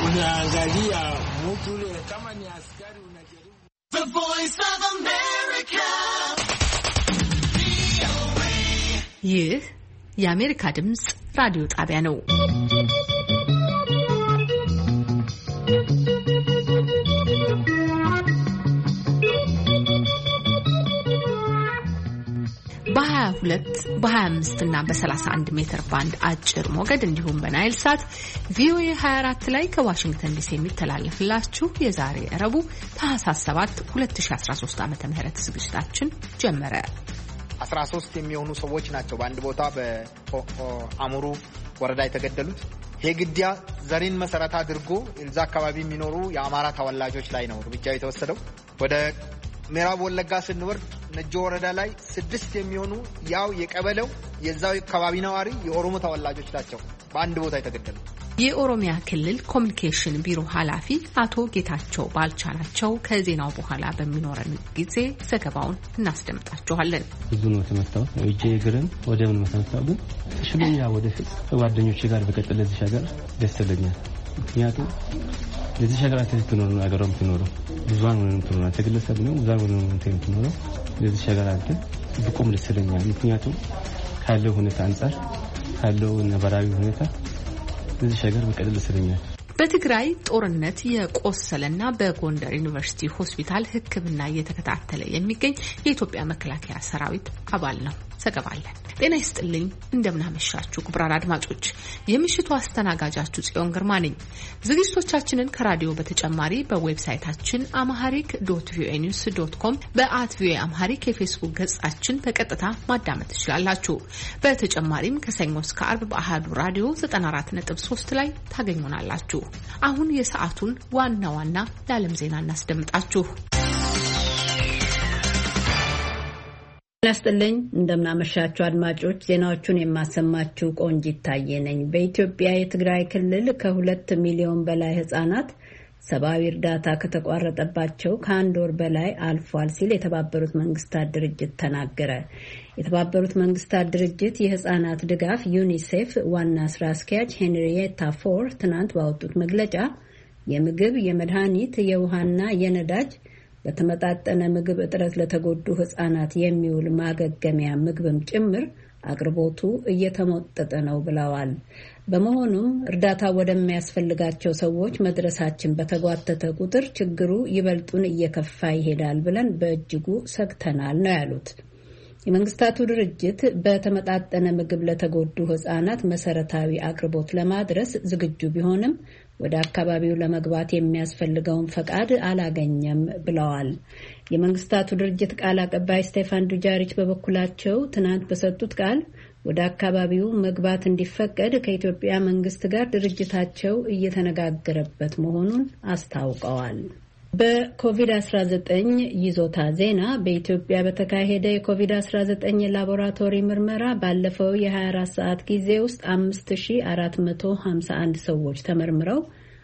unaangalia mtu yule kama ni askari unajaribu. The Voice of America. ይህ የአሜሪካ ድምጽ ራዲዮ ጣቢያ ነው። በ22 በ25 እና በ31 ሜትር ባንድ አጭር ሞገድ እንዲሁም በናይል ሳት ቪኦኤ 24 ላይ ከዋሽንግተን ዲሲ የሚተላለፍላችሁ የዛሬ ረቡዕ ታህሳስ 7 2013 ዓ.ም ዝግጅታችን ጀመረ። 13 የሚሆኑ ሰዎች ናቸው በአንድ ቦታ በአሙሩ ወረዳ የተገደሉት። የግድያ ዘሬን መሰረት አድርጎ እዛ አካባቢ የሚኖሩ የአማራ ተወላጆች ላይ ነው እርምጃው የተወሰደው። ወደ ምዕራብ ወለጋ ስንወርድ ነጆ ወረዳ ላይ 6 የሚሆኑ ያው የቀበሌው የዛው አካባቢ ነዋሪ የኦሮሞ ተወላጆች ናቸው በአንድ ቦታ የተገደሉት። የኦሮሚያ ክልል ኮሚኒኬሽን ቢሮ ኃላፊ አቶ ጌታቸው ባልቻ ናቸው። ከዜናው በኋላ በሚኖረን ጊዜ ዘገባውን እናስደምጣችኋለን። ብዙ ነው ተመታው እጄ ግርም ወደ ምን መሰንታው ግን ሽሉኛ ወደፊት ጓደኞቼ ጋር በቀጠለ እዚህ ሀገር ደስ ይለኛል። ምክንያቱም ለዚህ ሀገር ትኖር ነው ሀገሯም ትኖር ብዙዋን ነው ትኖር ተግለሰብ ነው ብዙዋን ነው ትኖር ለዚህ ሀገር አለ ብቆም ደስ ይለኛል። ምክንያቱም ካለው ሁኔታ አንፃር ካለው ነባራዊ ሁኔታ ለዚህ ሀገር በቀጠለ ደስ ይለኛል። በትግራይ ጦርነት የቆሰለና በጎንደር ዩኒቨርሲቲ ሆስፒታል ሕክምና እየተከታተለ የሚገኝ የኢትዮጵያ መከላከያ ሰራዊት አባል ነው። ዘገባለን። ጤና ይስጥልኝ፣ እንደምናመሻችሁ ክቡራን አድማጮች፣ የምሽቱ አስተናጋጃችሁ ጽዮን ግርማ ነኝ። ዝግጅቶቻችንን ከራዲዮ በተጨማሪ በዌብሳይታችን amharic.voanews.com በ@voa amharic የፌስቡክ ገጻችን በቀጥታ ማዳመጥ ትችላላችሁ። በተጨማሪም ከሰኞ እስከ አርብ በአሃዱ ራዲዮ 94.3 ላይ ታገኙናላችሁ። አሁን የሰዓቱን ዋና ዋና የዓለም ዜና እናስደምጣችሁ። ናስተልኝ እንደምናመሻችሁ አድማጮች፣ ዜናዎቹን የማሰማችሁ ቆንጂት ታዬ ነኝ። በኢትዮጵያ የትግራይ ክልል ከ2 ሚሊዮን በላይ ህጻናት ሰብአዊ እርዳታ ከተቋረጠባቸው ከአንድ ወር በላይ አልፏል ሲል የተባበሩት መንግስታት ድርጅት ተናገረ። የተባበሩት መንግስታት ድርጅት የህጻናት ድጋፍ ዩኒሴፍ ዋና ስራ አስኪያጅ ሄንሪየታ ፎር ትናንት ባወጡት መግለጫ የምግብ፣ የመድኃኒት፣ የውሃና የነዳጅ በተመጣጠነ ምግብ እጥረት ለተጎዱ ህጻናት የሚውል ማገገሚያ ምግብም ጭምር አቅርቦቱ እየተሞጠጠ ነው ብለዋል። በመሆኑም እርዳታ ወደሚያስፈልጋቸው ሰዎች መድረሳችን በተጓተተ ቁጥር ችግሩ ይበልጡን እየከፋ ይሄዳል ብለን በእጅጉ ሰግተናል ነው ያሉት። የመንግስታቱ ድርጅት በተመጣጠነ ምግብ ለተጎዱ ህጻናት መሰረታዊ አቅርቦት ለማድረስ ዝግጁ ቢሆንም ወደ አካባቢው ለመግባት የሚያስፈልገውን ፈቃድ አላገኘም ብለዋል። የመንግስታቱ ድርጅት ቃል አቀባይ ስቴፋን ዱጃሪች በበኩላቸው ትናንት በሰጡት ቃል ወደ አካባቢው መግባት እንዲፈቀድ ከኢትዮጵያ መንግስት ጋር ድርጅታቸው እየተነጋገረበት መሆኑን አስታውቀዋል። በኮቪድ-19 ይዞታ ዜና በኢትዮጵያ በተካሄደ የኮቪድ-19 ላቦራቶሪ ምርመራ ባለፈው የ24 ሰዓት ጊዜ ውስጥ 5451 ሰዎች ተመርምረው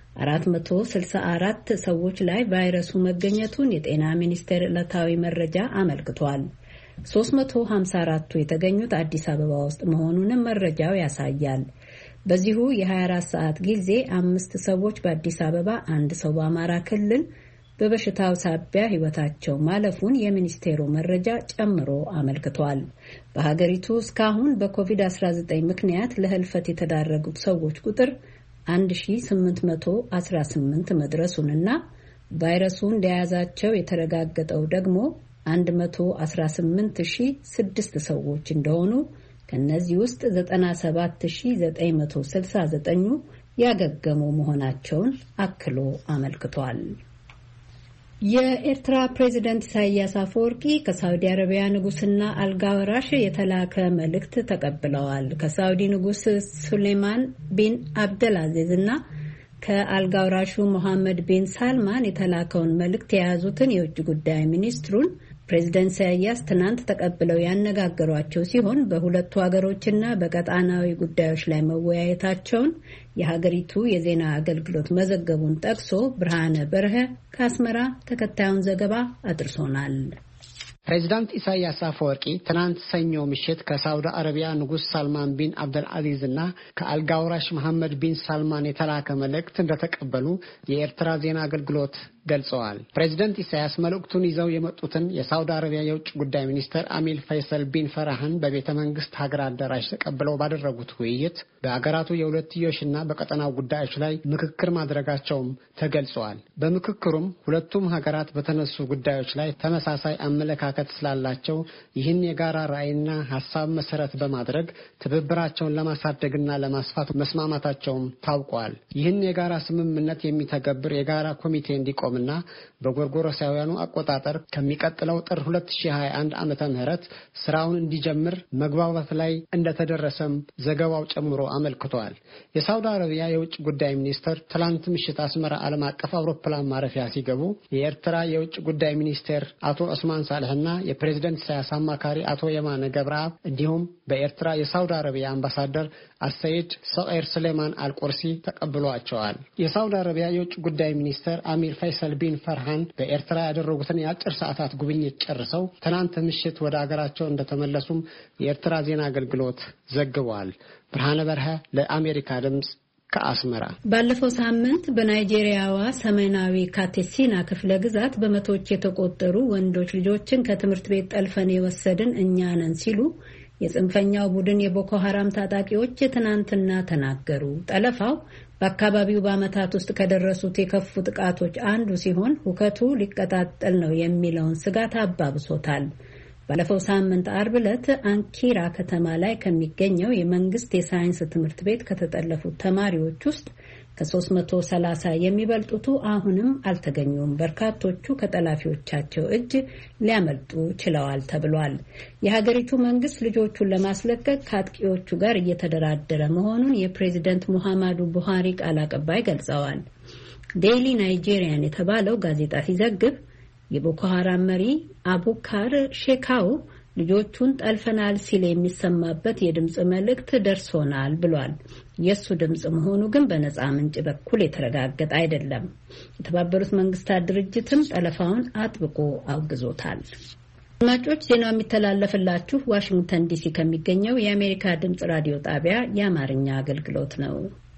464 ሰዎች ላይ ቫይረሱ መገኘቱን የጤና ሚኒስቴር ዕለታዊ መረጃ አመልክቷል። 354ቱ የተገኙት አዲስ አበባ ውስጥ መሆኑንም መረጃው ያሳያል። በዚሁ የ24 ሰዓት ጊዜ 5 ሰዎች በአዲስ አበባ፣ 1 ሰው በአማራ ክልል በበሽታው ሳቢያ ሕይወታቸው ማለፉን የሚኒስቴሩ መረጃ ጨምሮ አመልክቷል። በሀገሪቱ እስካሁን በኮቪድ-19 ምክንያት ለህልፈት የተዳረጉት ሰዎች ቁጥር 1818 መድረሱንና ቫይረሱ እንደያዛቸው የተረጋገጠው ደግሞ 118006 ሰዎች እንደሆኑ ከነዚህ ውስጥ 97969ኙ ያገገሙ መሆናቸውን አክሎ አመልክቷል። የኤርትራ ፕሬዝዳንት ኢሳያስ አፈወርቂ ከሳውዲ አረቢያ ንጉስና አልጋ ወራሽ የተላከ መልእክት ተቀብለዋል። ከሳውዲ ንጉስ ሱሌማን ቢን አብደልአዚዝ እና ከአልጋ ወራሹ መሐመድ ቢን ሳልማን የተላከውን መልእክት የያዙትን የውጭ ጉዳይ ሚኒስትሩን ፕሬዝዳንት ኢሳያስ ትናንት ተቀብለው ያነጋገሯቸው ሲሆን በሁለቱ ሀገሮችና በቀጣናዊ ጉዳዮች ላይ መወያየታቸውን የሀገሪቱ የዜና አገልግሎት መዘገቡን ጠቅሶ ብርሃነ በርሀ ከአስመራ ተከታዩን ዘገባ አድርሶናል። ፕሬዝዳንት ኢሳያስ አፈወርቂ ትናንት ሰኞ ምሽት ከሳውዲ አረቢያ ንጉስ ሳልማን ቢን አብዱል አዚዝ እና ከአልጋ ወራሽ መሐመድ ቢን ሳልማን የተላከ መልእክት እንደተቀበሉ የኤርትራ ዜና አገልግሎት ገልጸዋል። ፕሬዝዳንት ኢሳያስ መልእክቱን ይዘው የመጡትን የሳውዲ አረቢያ የውጭ ጉዳይ ሚኒስትር አሚር ፈይሰል ቢን ፈራህን በቤተ መንግስት ሀገር አዳራሽ ተቀብለው ባደረጉት ውይይት በአገራቱ የሁለትዮሽና በቀጠናው ጉዳዮች ላይ ምክክር ማድረጋቸውም ተገልጸዋል። በምክክሩም ሁለቱም ሀገራት በተነሱ ጉዳዮች ላይ ተመሳሳይ አመለካከት ስላላቸው ይህን የጋራ ራዕይና ሐሳብ መሰረት በማድረግ ትብብራቸውን ለማሳደግና ለማስፋት መስማማታቸውም ታውቋል። ይህን የጋራ ስምምነት የሚተገብር የጋራ ኮሚቴ እንዲቆምና በጎርጎሮሳውያኑ አቆጣጠር ከሚቀጥለው ጥር 2021 ዓመተ ምህረት ስራውን እንዲጀምር መግባባት ላይ እንደተደረሰም ዘገባው ጨምሮ አመልክቷል። የሳውዲ አረቢያ የውጭ ጉዳይ ሚኒስትር ትላንት ምሽት አስመራ ዓለም አቀፍ አውሮፕላን ማረፊያ ሲገቡ የኤርትራ የውጭ ጉዳይ ሚኒስትር አቶ ዑስማን ሳልህና የፕሬዝዳንት ኢሳያስ አማካሪ አቶ የማነ ገብረአብ እንዲሁም በኤርትራ የሳውዲ አረቢያ አምባሳደር አሰይድ ሰቂር ሱሌማን አልቁርሲ ተቀብሏቸዋል። የሳውዲ አረቢያ የውጭ ጉዳይ ሚኒስትር አሚር ፈይሰል ቢን ፈርሃን በኤርትራ ያደረጉትን የአጭር ሰዓታት ጉብኝት ጨርሰው ትናንት ምሽት ወደ አገራቸው እንደተመለሱም የኤርትራ ዜና አገልግሎት ዘግቧል። ብርሃነ በርሀ ለአሜሪካ ድምጽ ከአስመራ። ባለፈው ሳምንት በናይጄሪያዋ ሰሜናዊ ካቴሲና ክፍለ ግዛት በመቶዎች የተቆጠሩ ወንዶች ልጆችን ከትምህርት ቤት ጠልፈን የወሰድን እኛ ነን ሲሉ የጽንፈኛው ቡድን የቦኮ ሐራም ታጣቂዎች ትናንትና ተናገሩ። ጠለፋው በአካባቢው በዓመታት ውስጥ ከደረሱት የከፉ ጥቃቶች አንዱ ሲሆን ሁከቱ ሊቀጣጠል ነው የሚለውን ስጋት አባብሶታል። ባለፈው ሳምንት አርብ ዕለት አንኪራ ከተማ ላይ ከሚገኘው የመንግስት የሳይንስ ትምህርት ቤት ከተጠለፉት ተማሪዎች ውስጥ ከ330 የሚበልጡቱ አሁንም አልተገኙም። በርካቶቹ ከጠላፊዎቻቸው እጅ ሊያመልጡ ችለዋል ተብሏል። የሀገሪቱ መንግስት ልጆቹን ለማስለቀቅ ከአጥቂዎቹ ጋር እየተደራደረ መሆኑን የፕሬዚደንት ሙሐማዱ ቡሃሪ ቃል አቀባይ ገልጸዋል። ዴይሊ ናይጄሪያን የተባለው ጋዜጣ ሲዘግብ የቦኮ ሐራም መሪ አቡካር ሼካው ልጆቹን ጠልፈናል ሲል የሚሰማበት የድምጽ መልእክት ደርሶናል ብሏል። የሱ ድምጽ መሆኑ ግን በነፃ ምንጭ በኩል የተረጋገጠ አይደለም። የተባበሩት መንግስታት ድርጅትም ጠለፋውን አጥብቆ አውግዞታል። አድማጮች፣ ዜናው የሚተላለፍላችሁ ዋሽንግተን ዲሲ ከሚገኘው የአሜሪካ ድምጽ ራዲዮ ጣቢያ የአማርኛ አገልግሎት ነው።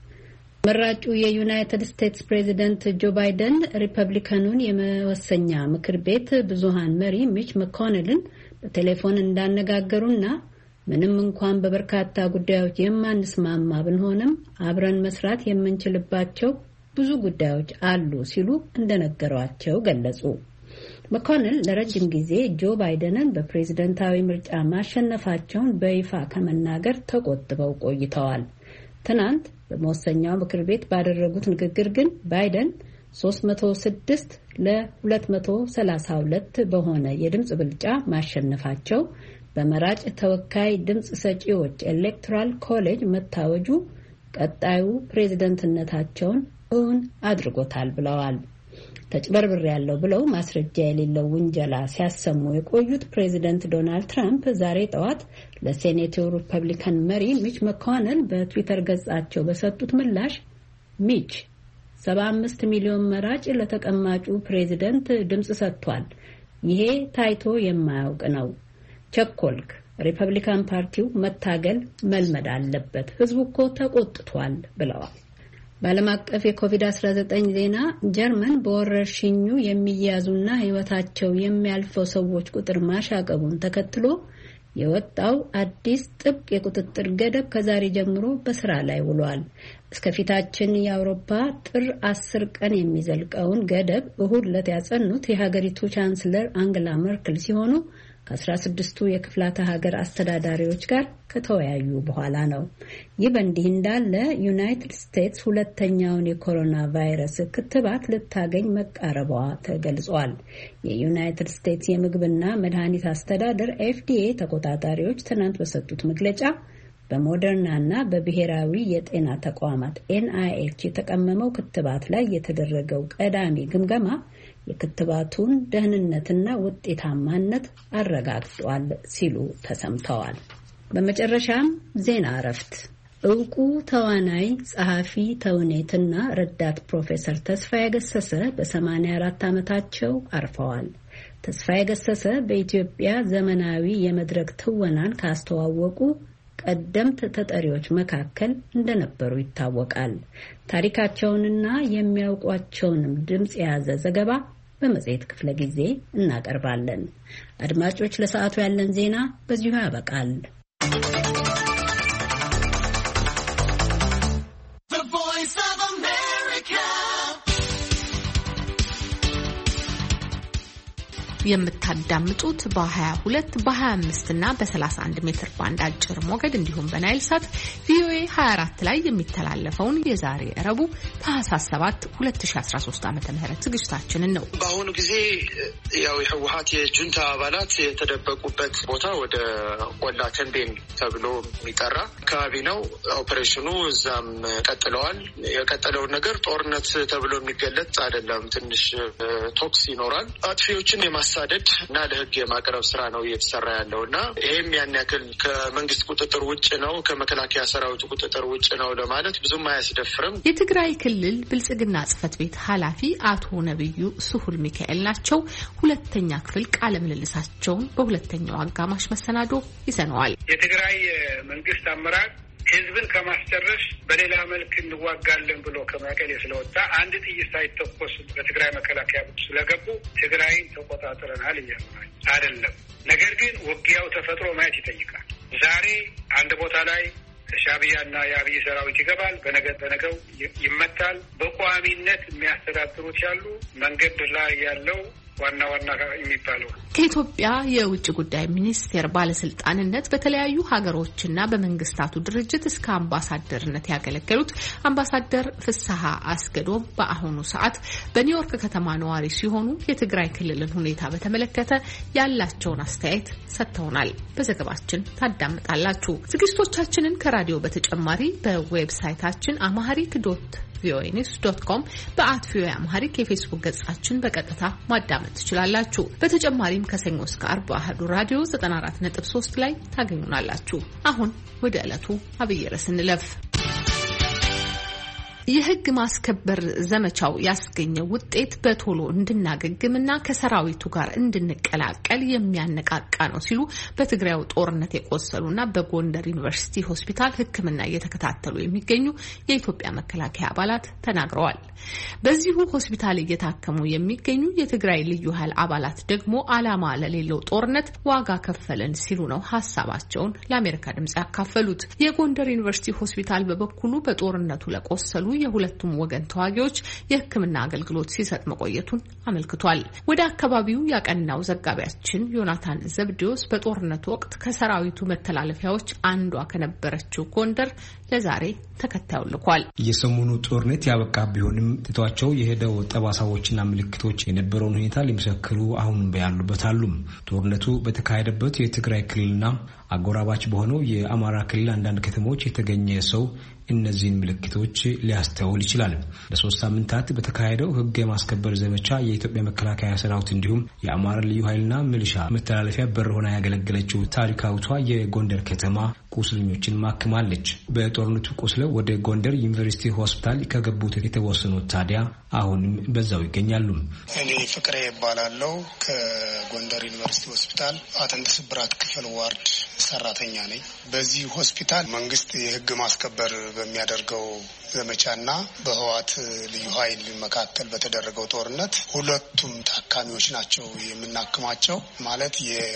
መራጩ የዩናይትድ ስቴትስ ፕሬዚደንት ጆ ባይደን ሪፐብሊካኑን የመወሰኛ ምክር ቤት ብዙሃን መሪ ሚች መኮኔልን በቴሌፎን እንዳነጋገሩና ምንም እንኳን በበርካታ ጉዳዮች የማንስማማ ብንሆንም አብረን መስራት የምንችልባቸው ብዙ ጉዳዮች አሉ ሲሉ እንደነገሯቸው ገለጹ። መኮኔል ለረጅም ጊዜ ጆ ባይደንን በፕሬዝደንታዊ ምርጫ ማሸነፋቸውን በይፋ ከመናገር ተቆጥበው ቆይተዋል። ትናንት በመወሰኛው ምክር ቤት ባደረጉት ንግግር ግን ባይደን 306 ለ232 በሆነ የድምጽ ብልጫ ማሸነፋቸው በመራጭ ተወካይ ድምጽ ሰጪዎች ኤሌክቶራል ኮሌጅ መታወጁ ቀጣዩ ፕሬዝደንትነታቸውን እውን አድርጎታል ብለዋል። ተጭበርብር ያለው ብለው ማስረጃ የሌለው ውንጀላ ሲያሰሙ የቆዩት ፕሬዚደንት ዶናልድ ትራምፕ ዛሬ ጠዋት ለሴኔቱ ሪፐብሊካን መሪ ሚች መኮኔል በትዊተር ገጻቸው በሰጡት ምላሽ ሚች 75 ሚሊዮን መራጭ ለተቀማጩ ፕሬዚደንት ድምጽ ሰጥቷል። ይሄ ታይቶ የማያውቅ ነው። ቸኮልክ። ሪፐብሊካን ፓርቲው መታገል መልመድ አለበት። ህዝቡ እኮ ተቆጥቷል ብለዋል። በዓለም አቀፍ የኮቪድ-19 ዜና ጀርመን በወረርሽኙ የሚያዙና ህይወታቸው የሚያልፈው ሰዎች ቁጥር ማሻቀቡን ተከትሎ የወጣው አዲስ ጥብቅ የቁጥጥር ገደብ ከዛሬ ጀምሮ በስራ ላይ ውሏል። እስከፊታችን የአውሮፓ ጥር 10 ቀን የሚዘልቀውን ገደብ እሁድ ዕለት ያጸኑት የሀገሪቱ ቻንስለር አንገላ መርክል ሲሆኑ ከ16ቱ የክፍላተ ሀገር አስተዳዳሪዎች ጋር ከተወያዩ በኋላ ነው። ይህ በእንዲህ እንዳለ ዩናይትድ ስቴትስ ሁለተኛውን የኮሮና ቫይረስ ክትባት ልታገኝ መቃረቧ ተገልጿል። የዩናይትድ ስቴትስ የምግብና መድኃኒት አስተዳደር FDA ተቆጣጣሪዎች ትናንት በሰጡት መግለጫ በሞደርናና በብሔራዊ የጤና ተቋማት NIH የተቀመመው ክትባት ላይ የተደረገው ቀዳሚ ግምገማ የክትባቱን ደህንነትና ውጤታማነት አረጋግጧል ሲሉ ተሰምተዋል። በመጨረሻም ዜና እረፍት። ዕውቁ ተዋናይ ጸሐፊ ተውኔትና ረዳት ፕሮፌሰር ተስፋዬ ገሰሰ በ84 ዓመታቸው አርፈዋል። ተስፋዬ ገሰሰ በኢትዮጵያ ዘመናዊ የመድረክ ትወናን ካስተዋወቁ ቀደምት ተጠሪዎች መካከል እንደነበሩ ይታወቃል። ታሪካቸውንና የሚያውቋቸውንም ድምጽ የያዘ ዘገባ በመጽሔት ክፍለ ጊዜ እናቀርባለን። አድማጮች፣ ለሰዓቱ ያለን ዜና በዚሁ ያበቃል። የምታዳምጡት በ22 በ25 እና በ31 ሜትር ባንድ አጭር ሞገድ እንዲሁም በናይል ሳት ቪኦኤ 24 ላይ የሚተላለፈውን የዛሬ ረቡዕ ታህሳስ 7 2013 ዓ.ም ዝግጅታችንን ነው። በአሁኑ ጊዜ ያው የህወሓት የጁንታ አባላት የተደበቁበት ቦታ ወደ ቆላ ተንቤን ተብሎ የሚጠራ አካባቢ ነው። ኦፕሬሽኑ እዛም ቀጥለዋል። የቀጠለውን ነገር ጦርነት ተብሎ የሚገለጽ አይደለም። ትንሽ ቶክስ ይኖራል። አጥፊዎችን ማሳደድ እና ለህግ የማቅረብ ስራ ነው እየተሰራ ያለው እና ይሄም ያን ያክል ከመንግስት ቁጥጥር ውጭ ነው፣ ከመከላከያ ሰራዊቱ ቁጥጥር ውጭ ነው ለማለት ብዙም አያስደፍርም። የትግራይ ክልል ብልጽግና ጽህፈት ቤት ኃላፊ አቶ ነብዩ ስሁል ሚካኤል ናቸው። ሁለተኛ ክፍል ቃለ ምልልሳቸውን በሁለተኛው አጋማሽ መሰናዶ ይዘነዋል። የትግራይ መንግስት አመራር ህዝብን ከማስጨረስ በሌላ መልክ እንዋጋለን ብሎ ከመቀሌ ስለወጣ አንድ ጥይት ሳይተኮስ በትግራይ መከላከያ ስለገቡ ትግራይን ተቆጣጥረናል እያሉ አይደለም። ነገር ግን ውጊያው ተፈጥሮ ማየት ይጠይቃል። ዛሬ አንድ ቦታ ላይ ሻዕቢያና የአብይ ሰራዊት ይገባል፣ በነገው ይመታል። በቋሚነት የሚያስተዳድሩት ያሉ መንገድ ላይ ያለው ዋና የሚባለው ከኢትዮጵያ የውጭ ጉዳይ ሚኒስቴር ባለስልጣንነት በተለያዩ ሀገሮችና በመንግስታቱ ድርጅት እስከ አምባሳደርነት ያገለገሉት አምባሳደር ፍስሐ አስገዶም በአሁኑ ሰዓት በኒውዮርክ ከተማ ነዋሪ ሲሆኑ የትግራይ ክልልን ሁኔታ በተመለከተ ያላቸውን አስተያየት ሰጥተውናል። በዘገባችን ታዳምጣላችሁ። ዝግጅቶቻችንን ከራዲዮ በተጨማሪ በዌብሳይታችን amharic.voanews.com በአትቪኦኤ አምሃሪክ የፌስቡክ ገጻችን በቀጥታ ማዳመጥ ትችላላችሁ። በተጨማሪም ከሰኞ እስከ ዓርብ በአህዱ ራዲዮ 94.3 ላይ ታገኙናላችሁ። አሁን ወደ ዕለቱ አብይ ርዕስ እንለፍ። የህግ ማስከበር ዘመቻው ያስገኘው ውጤት በቶሎ እንድናገግምና ከሰራዊቱ ጋር እንድንቀላቀል የሚያነቃቃ ነው ሲሉ በትግራዩ ጦርነት የቆሰሉና በጎንደር ዩኒቨርሲቲ ሆስፒታል ሕክምና እየተከታተሉ የሚገኙ የኢትዮጵያ መከላከያ አባላት ተናግረዋል። በዚሁ ሆስፒታል እየታከሙ የሚገኙ የትግራይ ልዩ ኃይል አባላት ደግሞ ዓላማ ለሌለው ጦርነት ዋጋ ከፈለን ሲሉ ነው ሀሳባቸውን ለአሜሪካ ድምጽ ያካፈሉት። የጎንደር ዩኒቨርሲቲ ሆስፒታል በበኩሉ በጦርነቱ ለቆሰሉ የሁለቱም ወገን ተዋጊዎች የሕክምና አገልግሎት ሲሰጥ መቆየቱን አመልክቷል። ወደ አካባቢው ያቀናው ዘጋቢያችን ዮናታን ዘብዲዮስ በጦርነቱ ወቅት ከሰራዊቱ መተላለፊያዎች አንዷ ከነበረችው ጎንደር ለዛሬ ተከታዩ ልኳል። የሰሞኑ ጦርነት ያበቃ ቢሆንም ትቷቸው የሄደው ጠባሳዎችና ምልክቶች የነበረውን ሁኔታ ሊመሰክሩ አሁን ያሉበት አሉ። ጦርነቱ በተካሄደበት የትግራይ ክልልና አጎራባች በሆነው የአማራ ክልል አንዳንድ ከተሞች የተገኘ ሰው እነዚህን ምልክቶች ሊያስተውል ይችላል። ለ3 ሳምንታት በተካሄደው ህግ የማስከበር ዘመቻ የኢትዮጵያ መከላከያ ሰራዊት እንዲሁም የአማራ ልዩ ኃይልና ሚሊሻ መተላለፊያ በር ሆና ያገለገለችው ታሪካዊቷ የጎንደር ከተማ ቁስለኞችን ማክማለች። በጦርነቱ ቆስለው ወደ ጎንደር ዩኒቨርሲቲ ሆስፒታል ከገቡት የተወሰኑት ታዲያ አሁንም በዛው ይገኛሉ። እኔ ፍቅሬ ይባላለው ከጎንደር ዩኒቨርሲቲ ሆስፒታል አጥንት ስብራት ክፍል ዋርድ ሰራተኛ ነኝ። በዚህ ሆስፒታል መንግስት የህግ ማስከበር በሚያደርገው ዘመቻና በህወሓት ልዩ ኃይል መካከል በተደረገው ጦርነት ሁለቱም ታካሚዎች ናቸው የምናክማቸው። ማለት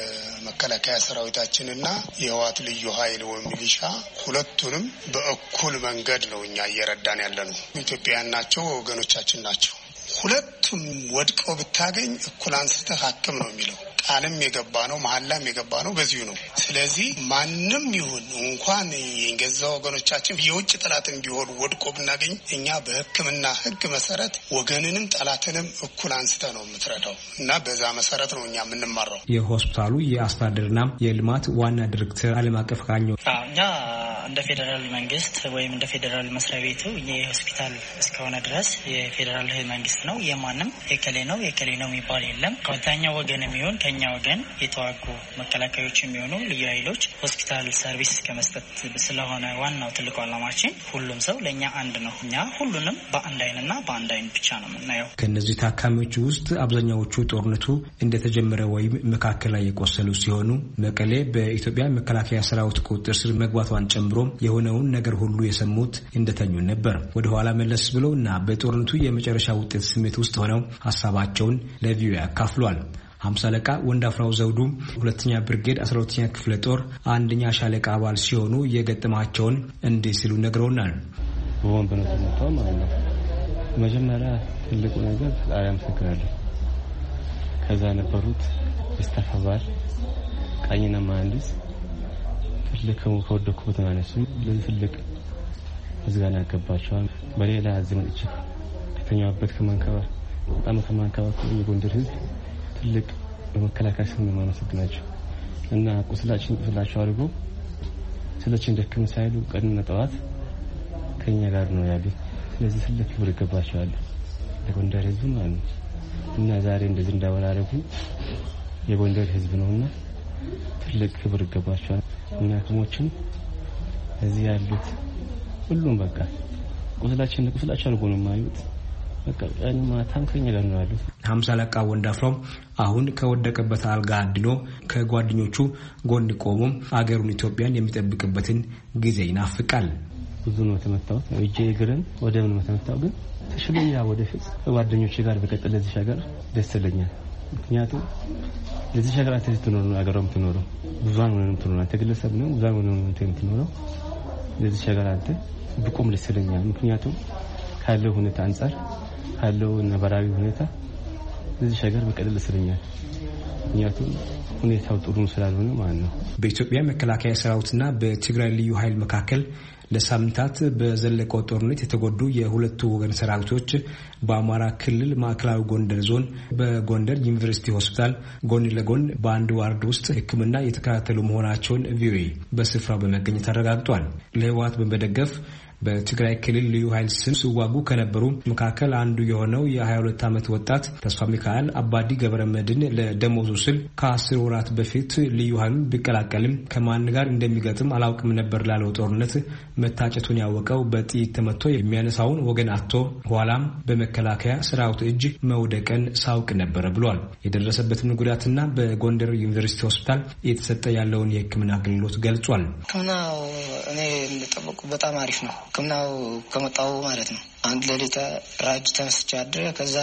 የመከላከያ ሰራዊታችንና የህወሓት ልዩ ኃይል ወይም ሚሊሻ ሁለቱንም በእኩል መንገድ ነው እኛ እየረዳን ያለነው። ኢትዮጵያውያን ናቸው፣ ወገኖቻችን ናቸው። ሁለቱም ወድቀው ብታገኝ እኩል አንስተህ ሐክም ነው የሚለው ቃልም የገባ ነው፣ መሐላም የገባ ነው። በዚሁ ነው። ስለዚህ ማንም ይሁን እንኳን የገዛ ወገኖቻችን የውጭ ጠላትን ቢሆኑ ወድቆ ብናገኝ እኛ በሕክምና ህግ መሰረት ወገንንም ጠላትንም እኩል አንስተ ነው የምትረዳው እና በዛ መሰረት ነው እኛ የምንማራው። የሆስፒታሉ የአስተዳደርና የልማት ዋና ዲሬክተር ዓለም አቀፍ ካኞ እኛ እንደ ፌዴራል መንግስት ወይም እንደ ፌዴራል መስሪያ ቤቱ የሆስፒታል እስከሆነ ድረስ የፌዴራል መንግስት ነው ነው የማንም የከሌ ነው የሚባል የለም። ከወታኛው ወገን የሚሆን ከኛ ወገን የተዋጉ መከላከያዎች የሚሆኑ ልዩ ኃይሎች ሆስፒታል ሰርቪስ ከመስጠት ስለሆነ ዋናው ትልቁ ዓላማችን ሁሉም ሰው ለኛ አንድ ነው። እኛ ሁሉንም በአንድ አይንና በአንድ አይን ብቻ ነው የምናየው። ከነዚህ ታካሚዎች ውስጥ አብዛኛዎቹ ጦርነቱ እንደተጀመረ ወይም መካከል ላይ የቆሰሉ ሲሆኑ መቀሌ በኢትዮጵያ መከላከያ ሰራዊት ቁጥጥር ስር መግባቷን ጨምሮ የሆነውን ነገር ሁሉ የሰሙት እንደተኙ ነበር። ወደ ኋላ መለስ ብለውና በጦርነቱ የመጨረሻ ውጤት ስሜት ውስጥ ሆነው ሐሳባቸውን ለቪኦኤ አካፍሏል። 50 አለቃ ወንዳፍራው ዘውዱ 2ኛ ብርጌድ 12ኛ ክፍለ ጦር 1ኛ ሻለቃ አባል ሲሆኑ የገጠማቸውን እንዲህ ሲሉ ነግረውናል። ወን በነተመጣው ማለት ነው። መጀመሪያ ትልቁ ነገር ፈጣሪ አመሰግናለሁ። ከዛ ነበሩት استفባል ቃኝና መሐንዲስ ትልቅ ከወደኩበት ማነሱ ለትልቅ ዝጋና ገባቸዋል። በሌላ ዝምጭ ከተኛበት ከማንከባር በጣም ከማንከባር የጎንደር ህዝብ ትልቅ በመከላከያ ስም ማመሰግናቸው እና ቁስላቸው አድርጎ ስለችን ደክም ሳይሉ ቀንና ጠዋት ከኛ ጋር ነው ያሉት። ስለዚህ ትልቅ ክብር ይገባቸዋል ለጎንደር ህዝብ ማለት ነው። እና ዛሬ እንደዚህ እንዳወራረጉ የጎንደር ህዝብ ነውና ትልቅ ክብር ይገባቸዋል። እና ከሞችን እዚህ ያሉት ሁሉም በቃ ቁስላቸው አድርጎ ነው ማዩት። በቃ ማታም ከኛ ጋር ነው ያሉት። 50 አለቃ ወንዳፍራው አሁን ከወደቀበት አልጋ አድኖ ከጓደኞቹ ጎን ቆሞ አገሩን ኢትዮጵያን የሚጠብቅበትን ጊዜ ይናፍቃል። ብዙ ነው ተመታሁት። እጄ እግሬን ወደ ምን ተመታው ግን ተሽሎኛ ወደፊት ጓደኞቼ ጋር በቀጥታ ለዚህ ሀገር ደስ ይለኛል። ምክንያቱም ለዚህ ሀገር አትተኖር ነው አገሩም ትኖረው ብዙን ምንም ትኖር አንተ ግለሰብ ነው ብዙን ምንም ትኖረው ለዚህ ሀገር አንተ ብቆም ደስ ይለኛል። ምክንያቱም ካለው ሁኔታ አንፃር ካለው ነባራዊ ሁኔታ ለዚህ ሀገር በቀጥታ ደስ ይለኛል። ምክንያቱም ሁኔታው ጥሩ ስላልሆነ ማለት ነው። በኢትዮጵያ መከላከያ ሰራዊትና በትግራይ ልዩ ኃይል መካከል ለሳምንታት በዘለቀው ጦርነት የተጎዱ የሁለቱ ወገን ሰራዊቶች በአማራ ክልል ማዕከላዊ ጎንደር ዞን በጎንደር ዩኒቨርሲቲ ሆስፒታል ጎን ለጎን በአንድ ዋርድ ውስጥ ሕክምና የተከታተሉ መሆናቸውን ቪኦኤ በስፍራው በመገኘት አረጋግጧል። ለህወሓት በመደገፍ በትግራይ ክልል ልዩ ኃይል ስም ሲዋጉ ከነበሩ መካከል አንዱ የሆነው የ22 ዓመት ወጣት ተስፋ ሚካኤል አባዲ ገብረመድን ለደሞዙ ስል ከ10 ወራት በፊት ልዩ ኃይሉን ቢቀላቀልም ከማን ጋር እንደሚገጥም አላውቅም ነበር ላለው ጦርነት መታጨቱን ያወቀው በጥይት ተመቶ የሚያነሳውን ወገን አጥቶ ኋላም በመከላከያ ሰራዊት እጅ መውደቅን ሳውቅ ነበር ብሏል። የደረሰበትን ጉዳትና በጎንደር ዩኒቨርሲቲ ሆስፒታል እየተሰጠ ያለውን የሕክምና አገልግሎት ገልጿል። ሕክምናው እኔ እንደጠበቁ በጣም አሪፍ ነው። ሕክምናው ከመጣው ማለት ነው አንድ ሌሊት ራጅ ተነስቼ አድሬ ከዛ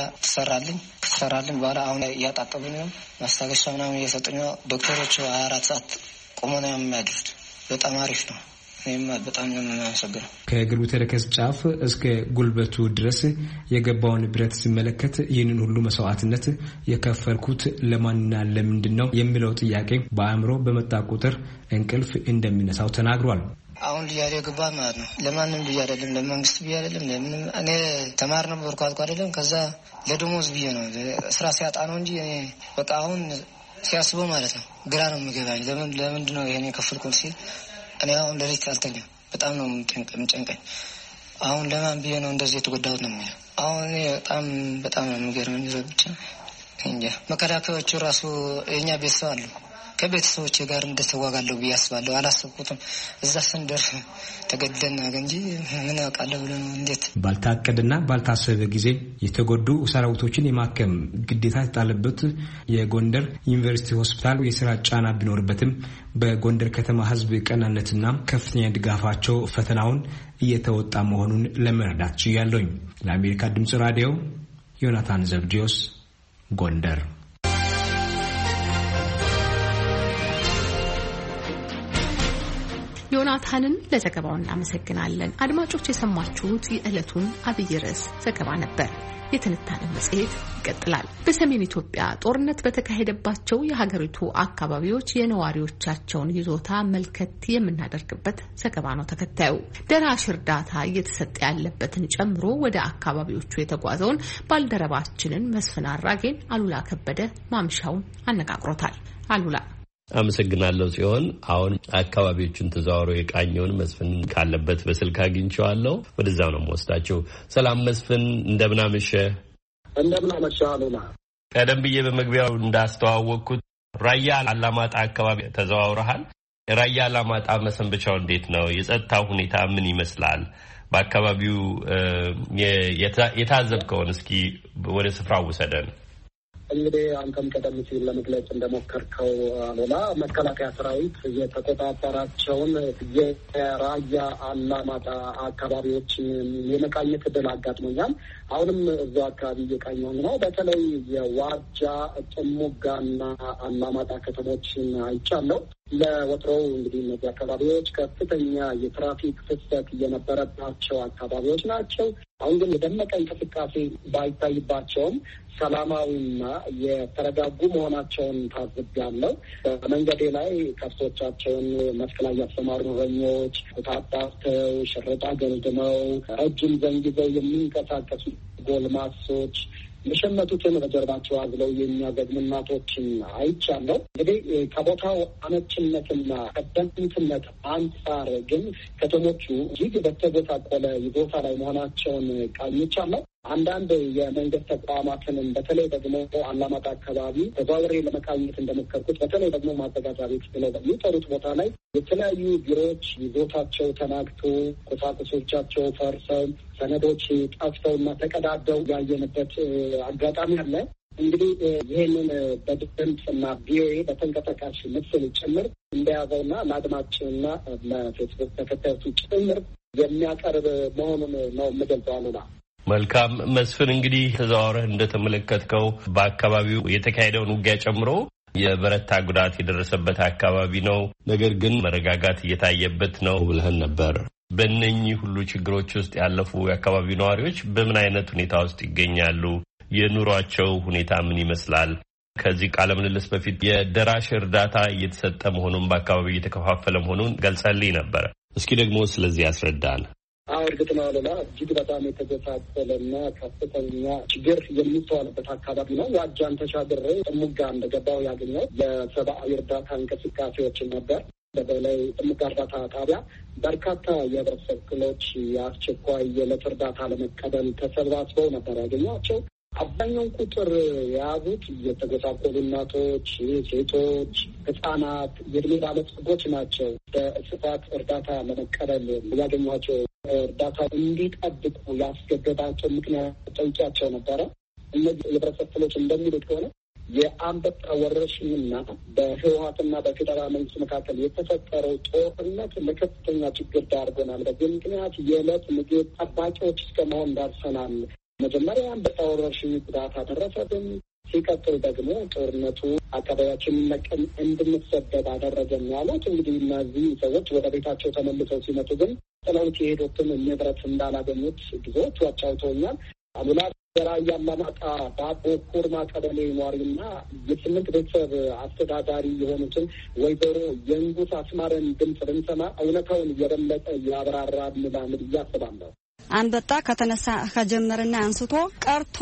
ተሰራልኝ በኋላ አሁን እያጣጠቡኝ ነው። ማስታገሻ ምናምን እየሰጡኝ ነው። ዶክተሮቹ 24 ሰዓት ቆመው ነው የሚያድሩት። በጣም አሪፍ ነው። በጣም ነው የማመሰግነው። ከእግሩ ተረከዝ ጫፍ እስከ ጉልበቱ ድረስ የገባውን ብረት ሲመለከት ይህንን ሁሉ መስዋዕትነት የከፈልኩት ለማንና ለምንድን ነው የሚለው ጥያቄ በአእምሮ በመጣ ቁጥር እንቅልፍ እንደሚነሳው ተናግሯል። አሁን ልያለ ገባ ማለት ነው። ለማንም ልያ አይደለም፣ ለመንግስት ብዬ አይደለም፣ ለምን እኔ ተማር ነበር ኳልኩ አይደለም። ከዛ ለደሞዝ ብዬ ነው ስራ ሲያጣ ነው እንጂ እኔ በቃ አሁን ሲያስበው ማለት ነው ግራ ነው የሚገባኝ። ለምንድን ነው ይሄን የከፈልኩት ሲል እኔ አሁን ለሊት አልተኛም። በጣም ነው የምጨንቀኝ። አሁን ለማን ብዬ ነው እንደዚህ የተጎዳሁት ነው የሚለው። አሁን እኔ በጣም ነው የሚገርመኝ። ብቻ እንጃ መከላከያዎቹ ራሱ የኛ ቤተሰብ አሉ። ከቤተሰቦቼ ጋር እንደተዋጋለሁ ብዬ አስባለሁ። አላሰብኩትም። እዛ ስንደርስ ተገደልን እንጂ ምን አውቃለሁ ብሎ ነው። እንዴት ባልታቀደና ባልታሰበ ጊዜ የተጎዱ ሰራዊቶችን የማከም ግዴታ የተጣለበት የጎንደር ዩኒቨርሲቲ ሆስፒታል የስራ ጫና ቢኖርበትም በጎንደር ከተማ ህዝብ ቀናነትና ከፍተኛ ድጋፋቸው ፈተናውን እየተወጣ መሆኑን ለመረዳት ችያለሁ። ለአሜሪካ ድምጽ ራዲዮ ዮናታን ዘብዲዮስ ጎንደር። ዮናታንን ለዘገባው እናመሰግናለን። አድማጮች የሰማችሁት የዕለቱን አብይ ርዕስ ዘገባ ነበር። የትንታኔ መጽሔት ይቀጥላል። በሰሜን ኢትዮጵያ ጦርነት በተካሄደባቸው የሀገሪቱ አካባቢዎች የነዋሪዎቻቸውን ይዞታ መልከት የምናደርግበት ዘገባ ነው ተከታዩ። ደራሽ እርዳታ እየተሰጠ ያለበትን ጨምሮ ወደ አካባቢዎቹ የተጓዘውን ባልደረባችንን መስፍን አራጌን አሉላ ከበደ ማምሻውን አነጋግሮታል። አሉላ አመሰግናለሁ ጽዮን። አሁን አካባቢዎቹን ተዛውሮ የቃኘውን መስፍን ካለበት በስልክ አግኝቼዋለሁ። ወደዛው ነው የምወስዳቸው። ሰላም መስፍን፣ እንደምን አመሸህ? እንደምን አመሻሉና ቀደም ብዬ በመግቢያው እንዳስተዋወቅኩት ራያ አላማጣ አካባቢ ተዘዋውረሃል። ራያ አላማጣ መሰንበቻው እንዴት ነው? የጸጥታ ሁኔታ ምን ይመስላል? በአካባቢው የታዘብከውን እስኪ ወደ ስፍራው ውሰደን። እንግዲህ አንተም ቀደም ሲል ለመግለጽ እንደሞከርከው አሉላ መከላከያ ሰራዊት የተቆጣጠራቸውን የራያ አላማጣ አካባቢዎችን የመቃኘት ዕድል አጋጥሞኛል። አሁንም እዛው አካባቢ እየቃኘሁ ነው። በተለይ የዋጃ ጥሙጋና አላማጣ ከተሞችን አይቻለሁ። ለወትሮው እንግዲህ እነዚህ አካባቢዎች ከፍተኛ የትራፊክ ፍሰት የነበረባቸው አካባቢዎች ናቸው። አሁን ግን የደመቀ እንቅስቃሴ ባይታይባቸውም ሰላማዊና የተረጋጉ መሆናቸውን ታዝቤያለሁ። በመንገዴ ላይ ከብቶቻቸውን መስክ ላይ ያሰማሩ እረኞች ታጣርተው ሽርጥ አገልድመው ረጅም ዘንግ ይዘው የሚንቀሳቀሱ ጎልማሶች የሸመቱትን በጀርባቸው አዝለው የሚያገግሙ እናቶችን አይቻለሁ። እንግዲህ ከቦታው አመችነትና ቀደምትነት አንጻር ግን ከተሞቹ እጅግ በተጎሳቆለ ይዞታ ላይ መሆናቸውን ቃኝቻለሁ። አንዳንድ የመንግስት ተቋማትንም በተለይ ደግሞ አላማጣ አካባቢ ተዘዋውሬ ለመቃኘት እንደሞከርኩት በተለይ ደግሞ ማዘጋጃ ቤት ብለው በሚጠሩት ቦታ ላይ የተለያዩ ቢሮዎች ይዞታቸው ተናግቶ ቁሳቁሶቻቸው ፈርሰው ሰነዶች ጠፍተውና ተቀዳደው ያየንበት አጋጣሚ አለ። እንግዲህ ይህንን በድምፅና ቪኦኤ በተንቀሳቃሽ ምስል ጭምር እንደያዘውና ለአድማጭና ለፌስቡክ ተከታዮቹ ጭምር የሚያቀርብ መሆኑን ነው የምገልጸው። አሉላ መልካም መስፍን፣ እንግዲህ ተዘዋውረህ እንደተመለከትከው በአካባቢው የተካሄደውን ውጊያ ጨምሮ የበረታ ጉዳት የደረሰበት አካባቢ ነው። ነገር ግን መረጋጋት እየታየበት ነው ብለህን ነበር። በእነኚህ ሁሉ ችግሮች ውስጥ ያለፉ የአካባቢው ነዋሪዎች በምን አይነት ሁኔታ ውስጥ ይገኛሉ? የኑሯቸው ሁኔታ ምን ይመስላል? ከዚህ ቃለ ምልልስ በፊት የደራሽ እርዳታ እየተሰጠ መሆኑን በአካባቢው እየተከፋፈለ መሆኑን ገልጸልኝ ነበር። እስኪ ደግሞ ስለዚህ ያስረዳን። እርግጥ ነው አሉላ፣ እጅግ በጣም የተጎሳቆለና ከፍተኛ ችግር የሚስተዋልበት አካባቢ ነው። ዋጃን ተሻግሬ ጥሙጋ እንደገባው ያገኘው የሰብአዊ እርዳታ እንቅስቃሴዎችን ነበር። በተለይ ጥሙጋ እርዳታ ጣቢያ በርካታ የህብረተሰብ ክፍሎች የአስቸኳይ የዕለት እርዳታ ለመቀበል ተሰባስበው ነበር ያገኟቸው። አብዛኛውን ቁጥር የያዙት የተጎሳቆሉ እናቶች፣ ሴቶች፣ ህጻናት፣ የእድሜ ባለጸጎች ናቸው። በስፋት እርዳታ ለመቀበል ያገኟቸው እርዳታ እንዲጠብቁ ያስገደዳቸው ምክንያት ጠይቂያቸው ነበረ። እነዚህ የህብረተሰብ ክፍሎች እንደሚሉት ከሆነ የአንበጣ ወረርሽኝና በህወሓትና በፌዴራል መንግስት መካከል የተፈጠረው ጦርነት ለከፍተኛ ችግር ዳርጎናል። በዚህ ምክንያት የዕለት ምግብ ጠባቂዎች እስከመሆን ደርሰናል። መጀመሪያ የአንበጣ ወረርሽኝ ጉዳት አደረሰብን። ሲቀጥል ደግሞ ጦርነቱ አካባቢያችንን ለቀን እንድንሰደድ አደረገን ያሉት። እንግዲህ እነዚህ ሰዎች ወደ ቤታቸው ተመልሰው ሲመጡ ግን ጥለውት የሄዱትን ንብረት እንዳላገኙት ብዙዎቹ አጫውተውኛል። አሉላ የራያ አላማጣ ባቦ ኩርማ ቀበሌ ኗሪና የ8 ቤተሰብ አስተዳዳሪ የሆኑትን ወይዘሮ የንጉስ አስማረን ድምፅ ብንሰማ እውነታውን የበለጠ ያብራራል ብዬ አስባለሁ። አንበጣ ከተነሳ ከጀመረና አንስቶ ቀርቶ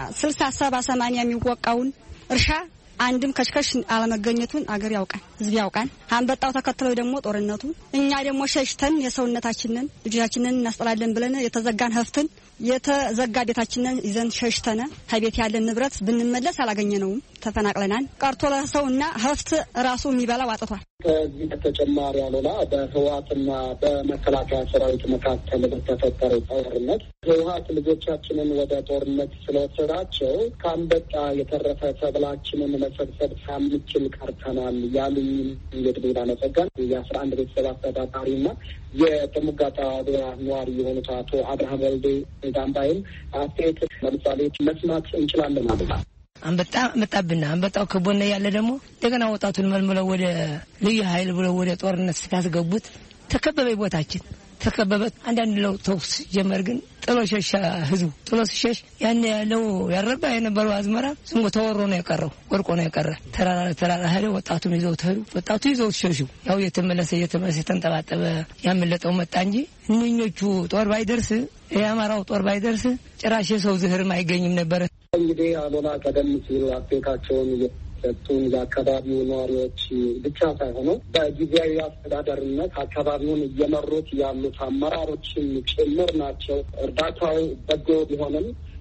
60 70 80 የሚወቃውን እርሻ አንድም ከሽከሽ አለመገኘቱን አገር ያውቃል፣ ህዝብ ያውቃል። አንበጣው ተከትለው ደግሞ ጦርነቱ እኛ ደግሞ ሸሽተን የሰውነታችንን ልጆቻችንን እናስጠላለን ብለን የተዘጋን ሀብትን የተዘጋ ቤታችንን ይዘን ሸሽተን ከቤት ያለን ንብረት ብንመለስ አላገኘነውም፣ ተፈናቅለናል። ቀርቶ ለሰውና ሀብት ራሱ የሚበላው አጥቷል። ከዚህ በተጨማሪ አሉላ በህወሓትና በመከላከያ ሰራዊት መካከል በተፈጠረው ጦርነት ህወሓት ልጆቻችንን ወደ ጦርነት ስለወሰዳቸው ከአንበጣ የተረፈ ሰብላችንን መሰብሰብ ሳንችል ቀርተናል ያሉኝ የድሜ ባለጸጋን የ11 ቤተሰብ አስተዳዳሪና የጥሙጋ ጣቢያ ነዋሪ የሆኑት አቶ አብርሃም ወልዴ ዳምባይን አስተያየት ለምሳሌ መስማት እንችላለን አሉላ። አንበጣ መጣብና አንበጣው ከቦነ ያለ ደግሞ እንደገና ወጣቱን መልምለው ወደ ልዩ ኃይል ብለው ወደ ጦርነት ሲያስገቡት ተከበበ ቦታችን ተከበበ። አንዳንድ ለው ተኩስ ጀመር። ግን ጥሎ ሸሻ ህዝቡ ጥሎ ሲሸሽ ያን ያለው ያረባ የነበረው አዝመራ ዝም ብሎ ተወሮ ነው የቀረው፣ ወርቆ ነው የቀረ። ተራራ ሄደ። ወጣቱን ይዘው ተሄዱ። ወጣቱ ይዘው ሸሹ። ያው የተመለሰ ተንጠባጠበ። ያመለጠው መጣ እንጂ እነኞቹ ጦር ባይደርስ የአማራው ጦር ባይደርስ ጭራሽ የሰው ዝህርም አይገኝም ነበር። እንግዲህ አሉላ ቀደም ሲል አስተያየታቸውን የሰጡን የአካባቢው ነዋሪዎች ብቻ ሳይሆኑ በጊዜያዊ አስተዳደርነት አካባቢውን እየመሩት ያሉት አመራሮችን ጭምር ናቸው። እርዳታው በጎ ቢሆንም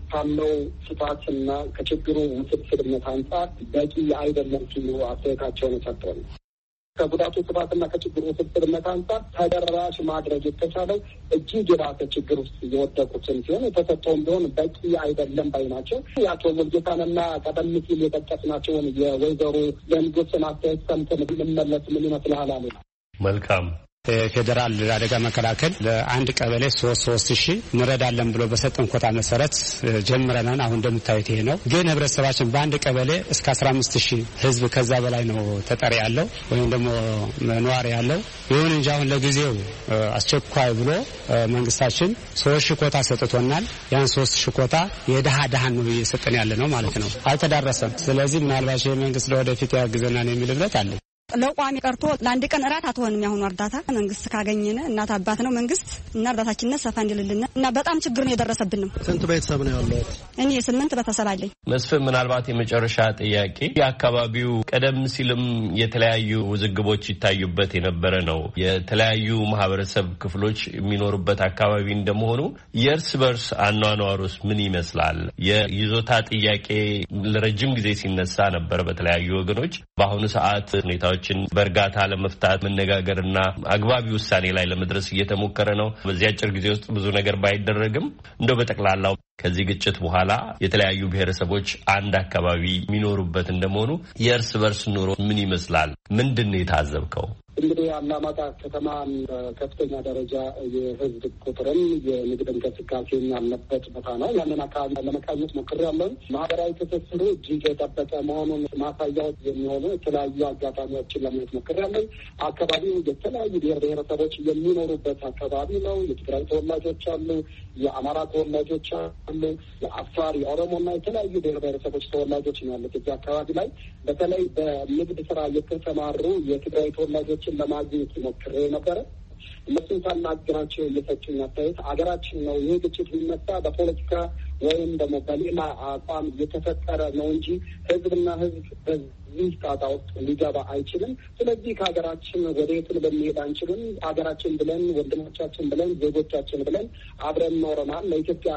ካለው ስፋትና ከችግሩ ውስብስብነት አንጻር በቂ አይደለም ሲሉ አስተያየታቸውን ሰጥተዋል። ከጉዳቱ ስፋትና ከችግሩ ውስብስብነት አንጻር ተደራሽ ማድረግ የተቻለው እጅግ የባሰ ችግር ውስጥ የወደቁትን ሲሆን የተሰጠውን ቢሆን በቂ አይደለም ባይ ናቸው። የአቶ ሙልጌታንና ቀደም ሲል የጠቀስናቸውን የወይዘሮ የንጉስን አስተያየት ሰምተን ብንመለስ ምን ይመስልሃል አሉ። መልካም ፌደራል አደጋ መከላከል ለአንድ ቀበሌ 3,000 እንረዳለን ብሎ በሰጠን ኮታ መሰረት ጀምረናል። አሁን እንደምታዩት ይሄ ነው። ግን ህብረተሰባችን በአንድ ቀበሌ እስከ 15,000 ህዝብ ከዛ በላይ ነው ተጠሪ ያለው ወይም ደግሞ ነዋሪ ያለው። ይሁን እንጂ አሁን ለጊዜው አስቸኳይ ብሎ መንግስታችን 3,000 ኮታ ሰጥቶናል። ያን 3,000 ኮታ የደሃ ነው እየሰጠን ያለ ነው ማለት ነው። አልተዳረሰም። ስለዚህ ምናልባት መንግስት ለወደፊት ያግዘናል የሚል እምነት አለ። ለቋሚ ቀርቶ ለአንድ ቀን እራት አትሆንም። ያሁኑ እርዳታ መንግስት ካገኘነ እናት አባት ነው መንግስት እና እርዳታችንን ሰፋ እንዲልልን እና በጣም ችግር ነው የደረሰብን። ስንት ቤተሰብ ነው ያለው? እኔ 8 ቤተሰብ አለኝ። መስፍን ምናልባት የመጨረሻ ጥያቄ የአካባቢው ቀደም ሲልም የተለያዩ ውዝግቦች ይታዩበት የነበረ ነው። የተለያዩ ማህበረሰብ ክፍሎች የሚኖሩበት አካባቢ እንደመሆኑ የእርስ በርስ አኗኗሩስ ምን ይመስላል? የይዞታ ጥያቄ ለረጅም ጊዜ ሲነሳ ነበር በተለያዩ ወገኖች። በአሁኑ ሰዓት ሁኔታዎችን በእርጋታ ለመፍታት መነጋገርና አግባቢ ውሳኔ ላይ ለመድረስ እየተሞከረ ነው። በዚህ አጭር ጊዜ ውስጥ ብዙ ነገር ባይደረግም እንደው በጠቅላላው ከዚህ ግጭት በኋላ የተለያዩ ብሔረሰቦች አንድ አካባቢ የሚኖሩበት እንደመሆኑ የእርስ በርስ ኑሮ ምን ይመስላል? ምንድን ነው የታዘብከው? እንግዲህ አላማጣ ከተማን ከፍተኛ ደረጃ የህዝብ ቁጥርም የንግድ እንቅስቃሴም ያለበት ቦታ ነው። ያንን አካባቢ ለመቃኘት ሞክሬያለሁ። ማህበራዊ ትስስሩ እጅግ የጠበቀ መሆኑን ማሳያዎች የሚሆኑ የተለያዩ አጋጣሚዎችን ለማየት ሞክሬያለሁ። አካባቢው የተለያዩ ብሔር ብሔረሰቦች የሚኖሩበት አካባቢ ነው። የትግራይ ተወላጆች አሉ፣ የአማራ ተወላጆች አሉ፣ የአፋር፣ የኦሮሞና የተለያዩ ብሔር ብሔረሰቦች ተወላጆች ነው ያሉት እዚህ አካባቢ ላይ። በተለይ በንግድ ስራ የተሰማሩ የትግራይ ተወላጆች ለማግኘት ሞክሬ ነበረ። እነሱን ሳናገራቸው እየሰጡኝ አስተያየት ሀገራችን ነው ይህ ግጭት ሊነሳ በፖለቲካ ወይም ደግሞ በሌላ አቋም የተፈጠረ ነው እንጂ ህዝብና ህዝብ በዚህ ጣጣ ውስጥ ሊገባ አይችልም። ስለዚህ ከሀገራችን ወደ የትን ልንሄድ አንችልም። ሀገራችን ብለን ወንድሞቻችን ብለን ዜጎቻችን ብለን አብረን ኖረናል። ለኢትዮጵያ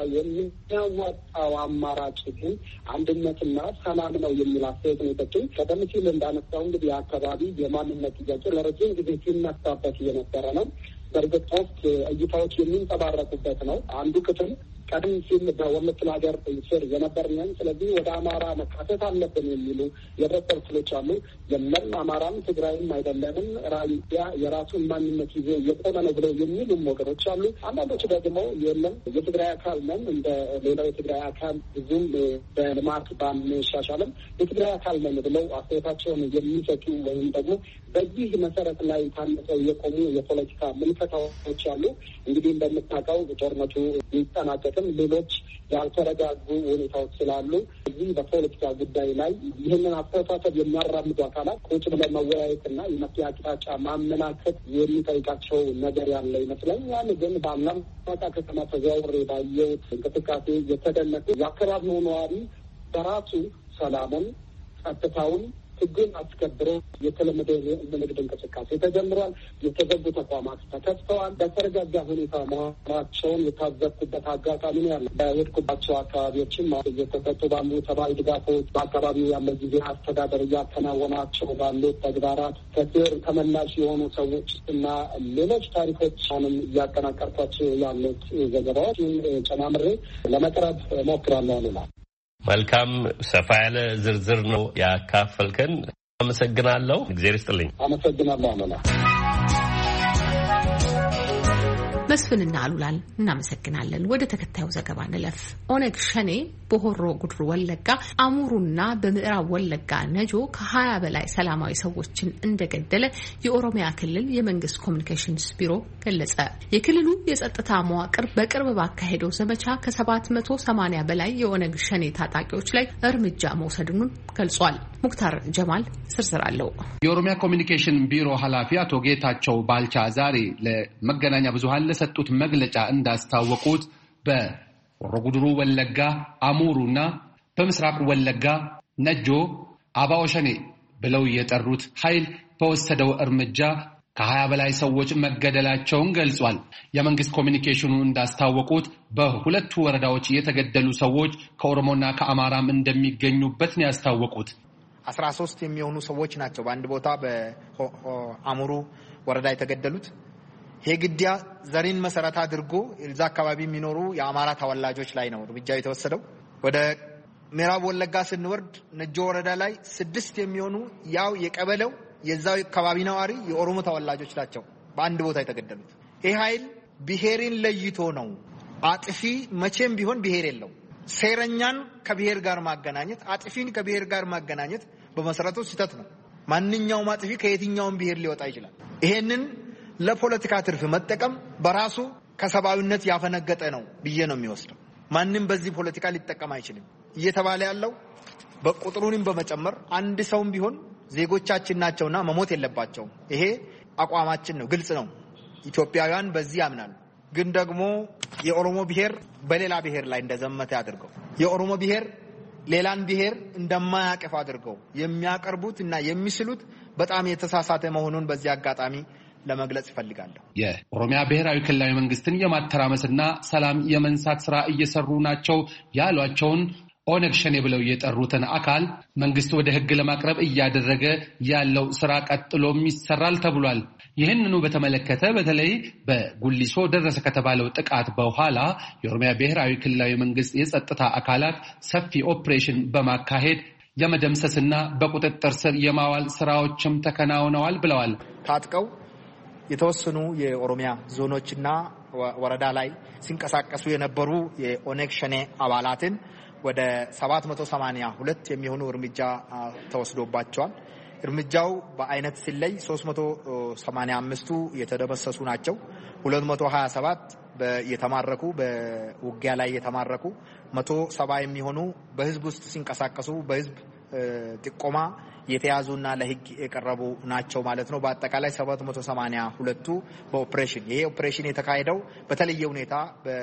የሚያዋጣው አማራጭ ግን አንድነትና ሰላም ነው የሚል አስተያየት ነው የሰጡኝ። ቀደም ሲል እንዳነሳው እንግዲህ አካባቢ የማንነት ጥያቄ ለረጅም ጊዜ ሲነሳበት እየነበረ ነው። በእርግጥ ሶስት እይታዎች የሚንጸባረቁበት ነው። አንዱ ክፍል ቀደም ሲል በወለቱ ሀገር ስር የነበርነን፣ ስለዚህ ወደ አማራ መካተት አለብን የሚሉ የህብረተሰብ ክፍሎች አሉ። የለም አማራም ትግራይም አይደለንም፣ ራያ የራሱን ማንነት ይዞ የቆመ ነው ብለው የሚሉም ወገኖች አሉ። አንዳንዶች ደግሞ የለም የትግራይ አካል ነን፣ እንደ ሌላው የትግራይ አካል ብዙም በልማት ባንሻሻልም የትግራይ አካል ነን ብለው አስተያየታቸውን የሚሰጡ ወይም ደግሞ በዚህ መሰረት ላይ ታንጸው የቆሙ የፖለቲካ ምልከታዎች አሉ። እንግዲህ እንደምታውቀው ጦርነቱ ሊጠናቀቅም ሌሎች ያልተረጋጉ ሁኔታዎች ስላሉ እዚህ በፖለቲካ ጉዳይ ላይ ይህንን አስተሳሰብ የሚያራምዱ አካላት ቁጭ ብለን መወያየትና የመፍትሄ አቅጣጫ ማመላከት የሚጠይቃቸው ነገር ያለ ይመስለኛል። ግን በአላማጣ ከተማ ተዘዋውሬ ባየሁት እንቅስቃሴ የተደነቁ የአካባቢው ነዋሪ በራሱ ሰላሙን፣ ጸጥታውን ሕግን አስከብሮ የተለመደ የንግድ እንቅስቃሴ ተጀምሯል። የተዘጉ ተቋማት ተከፍተዋል። በተረጋጋ ሁኔታ መሆናቸውን የታዘብኩበት አጋጣሚ ነው ያለ። በሄድኩባቸው አካባቢዎችም እየተሰጡ ባሉ ሰብአዊ ድጋፎች፣ በአካባቢው ያለ ጊዜ አስተዳደር እያከናወናቸው ባሉት ተግባራት፣ ከስር ተመላሽ የሆኑ ሰዎች እና ሌሎች ታሪኮች አሁንም እያጠናቀርኳቸው ያሉት ዘገባዎችን ጨማምሬ ለመቅረብ ሞክራለሁ አሉላ። መልካም ሰፋ ያለ ዝርዝር ነው ያካፈልከን። አመሰግናለሁ። እግዚአብሔር ይስጥልኝ። አመሰግናለሁ አሉላ። መስፍንና አሉላን እናመሰግናለን። ወደ ተከታዩ ዘገባ እንለፍ። ኦነግ ሸኔ በሆሮ ጉድሩ ወለጋ አሙሩና በምዕራብ ወለጋ ነጆ ከ20 በላይ ሰላማዊ ሰዎችን እንደገደለ የኦሮሚያ ክልል የመንግስት ኮሚኒኬሽንስ ቢሮ ገለጸ። የክልሉ የጸጥታ መዋቅር በቅርብ ባካሄደው ዘመቻ ከ780 በላይ የኦነግ ሸኔ ታጣቂዎች ላይ እርምጃ መውሰዱን ገልጿል። ሙክታር ጀማል ዝርዝር አለው። የኦሮሚያ ኮሚኒኬሽን ቢሮ ኃላፊ አቶ ጌታቸው ባልቻ ዛሬ ለመገናኛ ብዙሃን ለሰጡት መግለጫ እንዳስታወቁት በሆሮ ጉድሩ ወለጋ አሙሩና በምስራቅ ወለጋ ነጆ አባኦ ሸኔ ብለው የጠሩት ኃይል በወሰደው እርምጃ ከ20 በላይ ሰዎች መገደላቸውን ገልጿል። የመንግስት ኮሚኒኬሽኑ እንዳስታወቁት በሁለቱ ወረዳዎች የተገደሉ ሰዎች ከኦሮሞና ከአማራም እንደሚገኙበት ነው ያስታወቁት። 13 የሚሆኑ ሰዎች ናቸው በአንድ ቦታ በአሙሩ ወረዳ የተገደሉት። ይሄ ግድያ ዘርን መሰረት አድርጎ እዛ አካባቢ የሚኖሩ የአማራ ተወላጆች ላይ ነው እርምጃው የተወሰደው። ወደ ምዕራብ ወለጋ ስንወርድ ነጆ ወረዳ ላይ 6 የሚሆኑ ያው የቀበለው የዛው አካባቢ ነዋሪ የኦሮሞ ተወላጆች ናቸው በአንድ ቦታ የተገደሉት። ይሄ ኃይል ብሔርን ለይቶ ነው። አጥፊ መቼም ቢሆን ብሔር የለው። ሴረኛን ከብሔር ጋር ማገናኘት፣ አጥፊን ከብሔር ጋር ማገናኘት በመሰረቱ ስህተት ነው። ማንኛውም አጥፊ ከየትኛውም ብሔር ሊወጣ ይችላል። ይሄንን ለፖለቲካ ትርፍ መጠቀም በራሱ ከሰብአዊነት ያፈነገጠ ነው ብዬ ነው የሚወስደው። ማንንም በዚህ ፖለቲካ ሊጠቀም አይችልም። እየተባለ ያለው በቁጥሩንም በመጨመር አንድ ሰውም ቢሆን ዜጎቻችን ናቸውና መሞት የለባቸውም። ይሄ አቋማችን ነው፣ ግልጽ ነው። ኢትዮጵያውያን በዚህ ያምናሉ። ግን ደግሞ የኦሮሞ ብሔር በሌላ ብሔር ላይ እንደዘመተ አድርገው የኦሮሞ ብሔር ሌላን ብሔር እንደማያቀፍ አድርገው የሚያቀርቡት እና የሚስሉት በጣም የተሳሳተ መሆኑን በዚህ አጋጣሚ ለመግለጽ ይፈልጋለሁ። የኦሮሚያ ብሔራዊ ክልላዊ መንግስትን የማተራመስና ሰላም የመንሳት ስራ እየሰሩ ናቸው ያሏቸውን ኦነግ ሸኔ ብለው የጠሩትን አካል መንግስት ወደ ህግ ለማቅረብ እያደረገ ያለው ስራ ቀጥሎም ይሰራል ተብሏል። ይህንኑ በተመለከተ በተለይ በጉሊሶ ደረሰ ከተባለው ጥቃት በኋላ የኦሮሚያ ብሔራዊ ክልላዊ መንግስት የጸጥታ አካላት ሰፊ ኦፕሬሽን በማካሄድ የመደምሰስና በቁጥጥር ስር የማዋል ስራዎችም ተከናውነዋል ብለዋል። ታጥቀው የተወሰኑ የኦሮሚያ ዞኖችና ወረዳ ላይ ሲንቀሳቀሱ የነበሩ የኦነግ ሸኔ አባላትን ወደ 782 የሚሆኑ እርምጃ ተወስዶባቸዋል። እርምጃው በአይነት ሲለይ 385ቱ የተደመሰሱ ናቸው። 227 የተማረኩ በውጊያ ላይ የተማረኩ 170 የሚሆኑ በህዝብ ውስጥ ሲንቀሳቀሱ በህዝብ ጥቆማ የተያዙና ለህግ የቀረቡ ናቸው ማለት ነው። በአጠቃላይ 782ቱ በኦፕሬሽን ይሄ ኦፕሬሽን የተካሄደው በተለየ ሁኔታ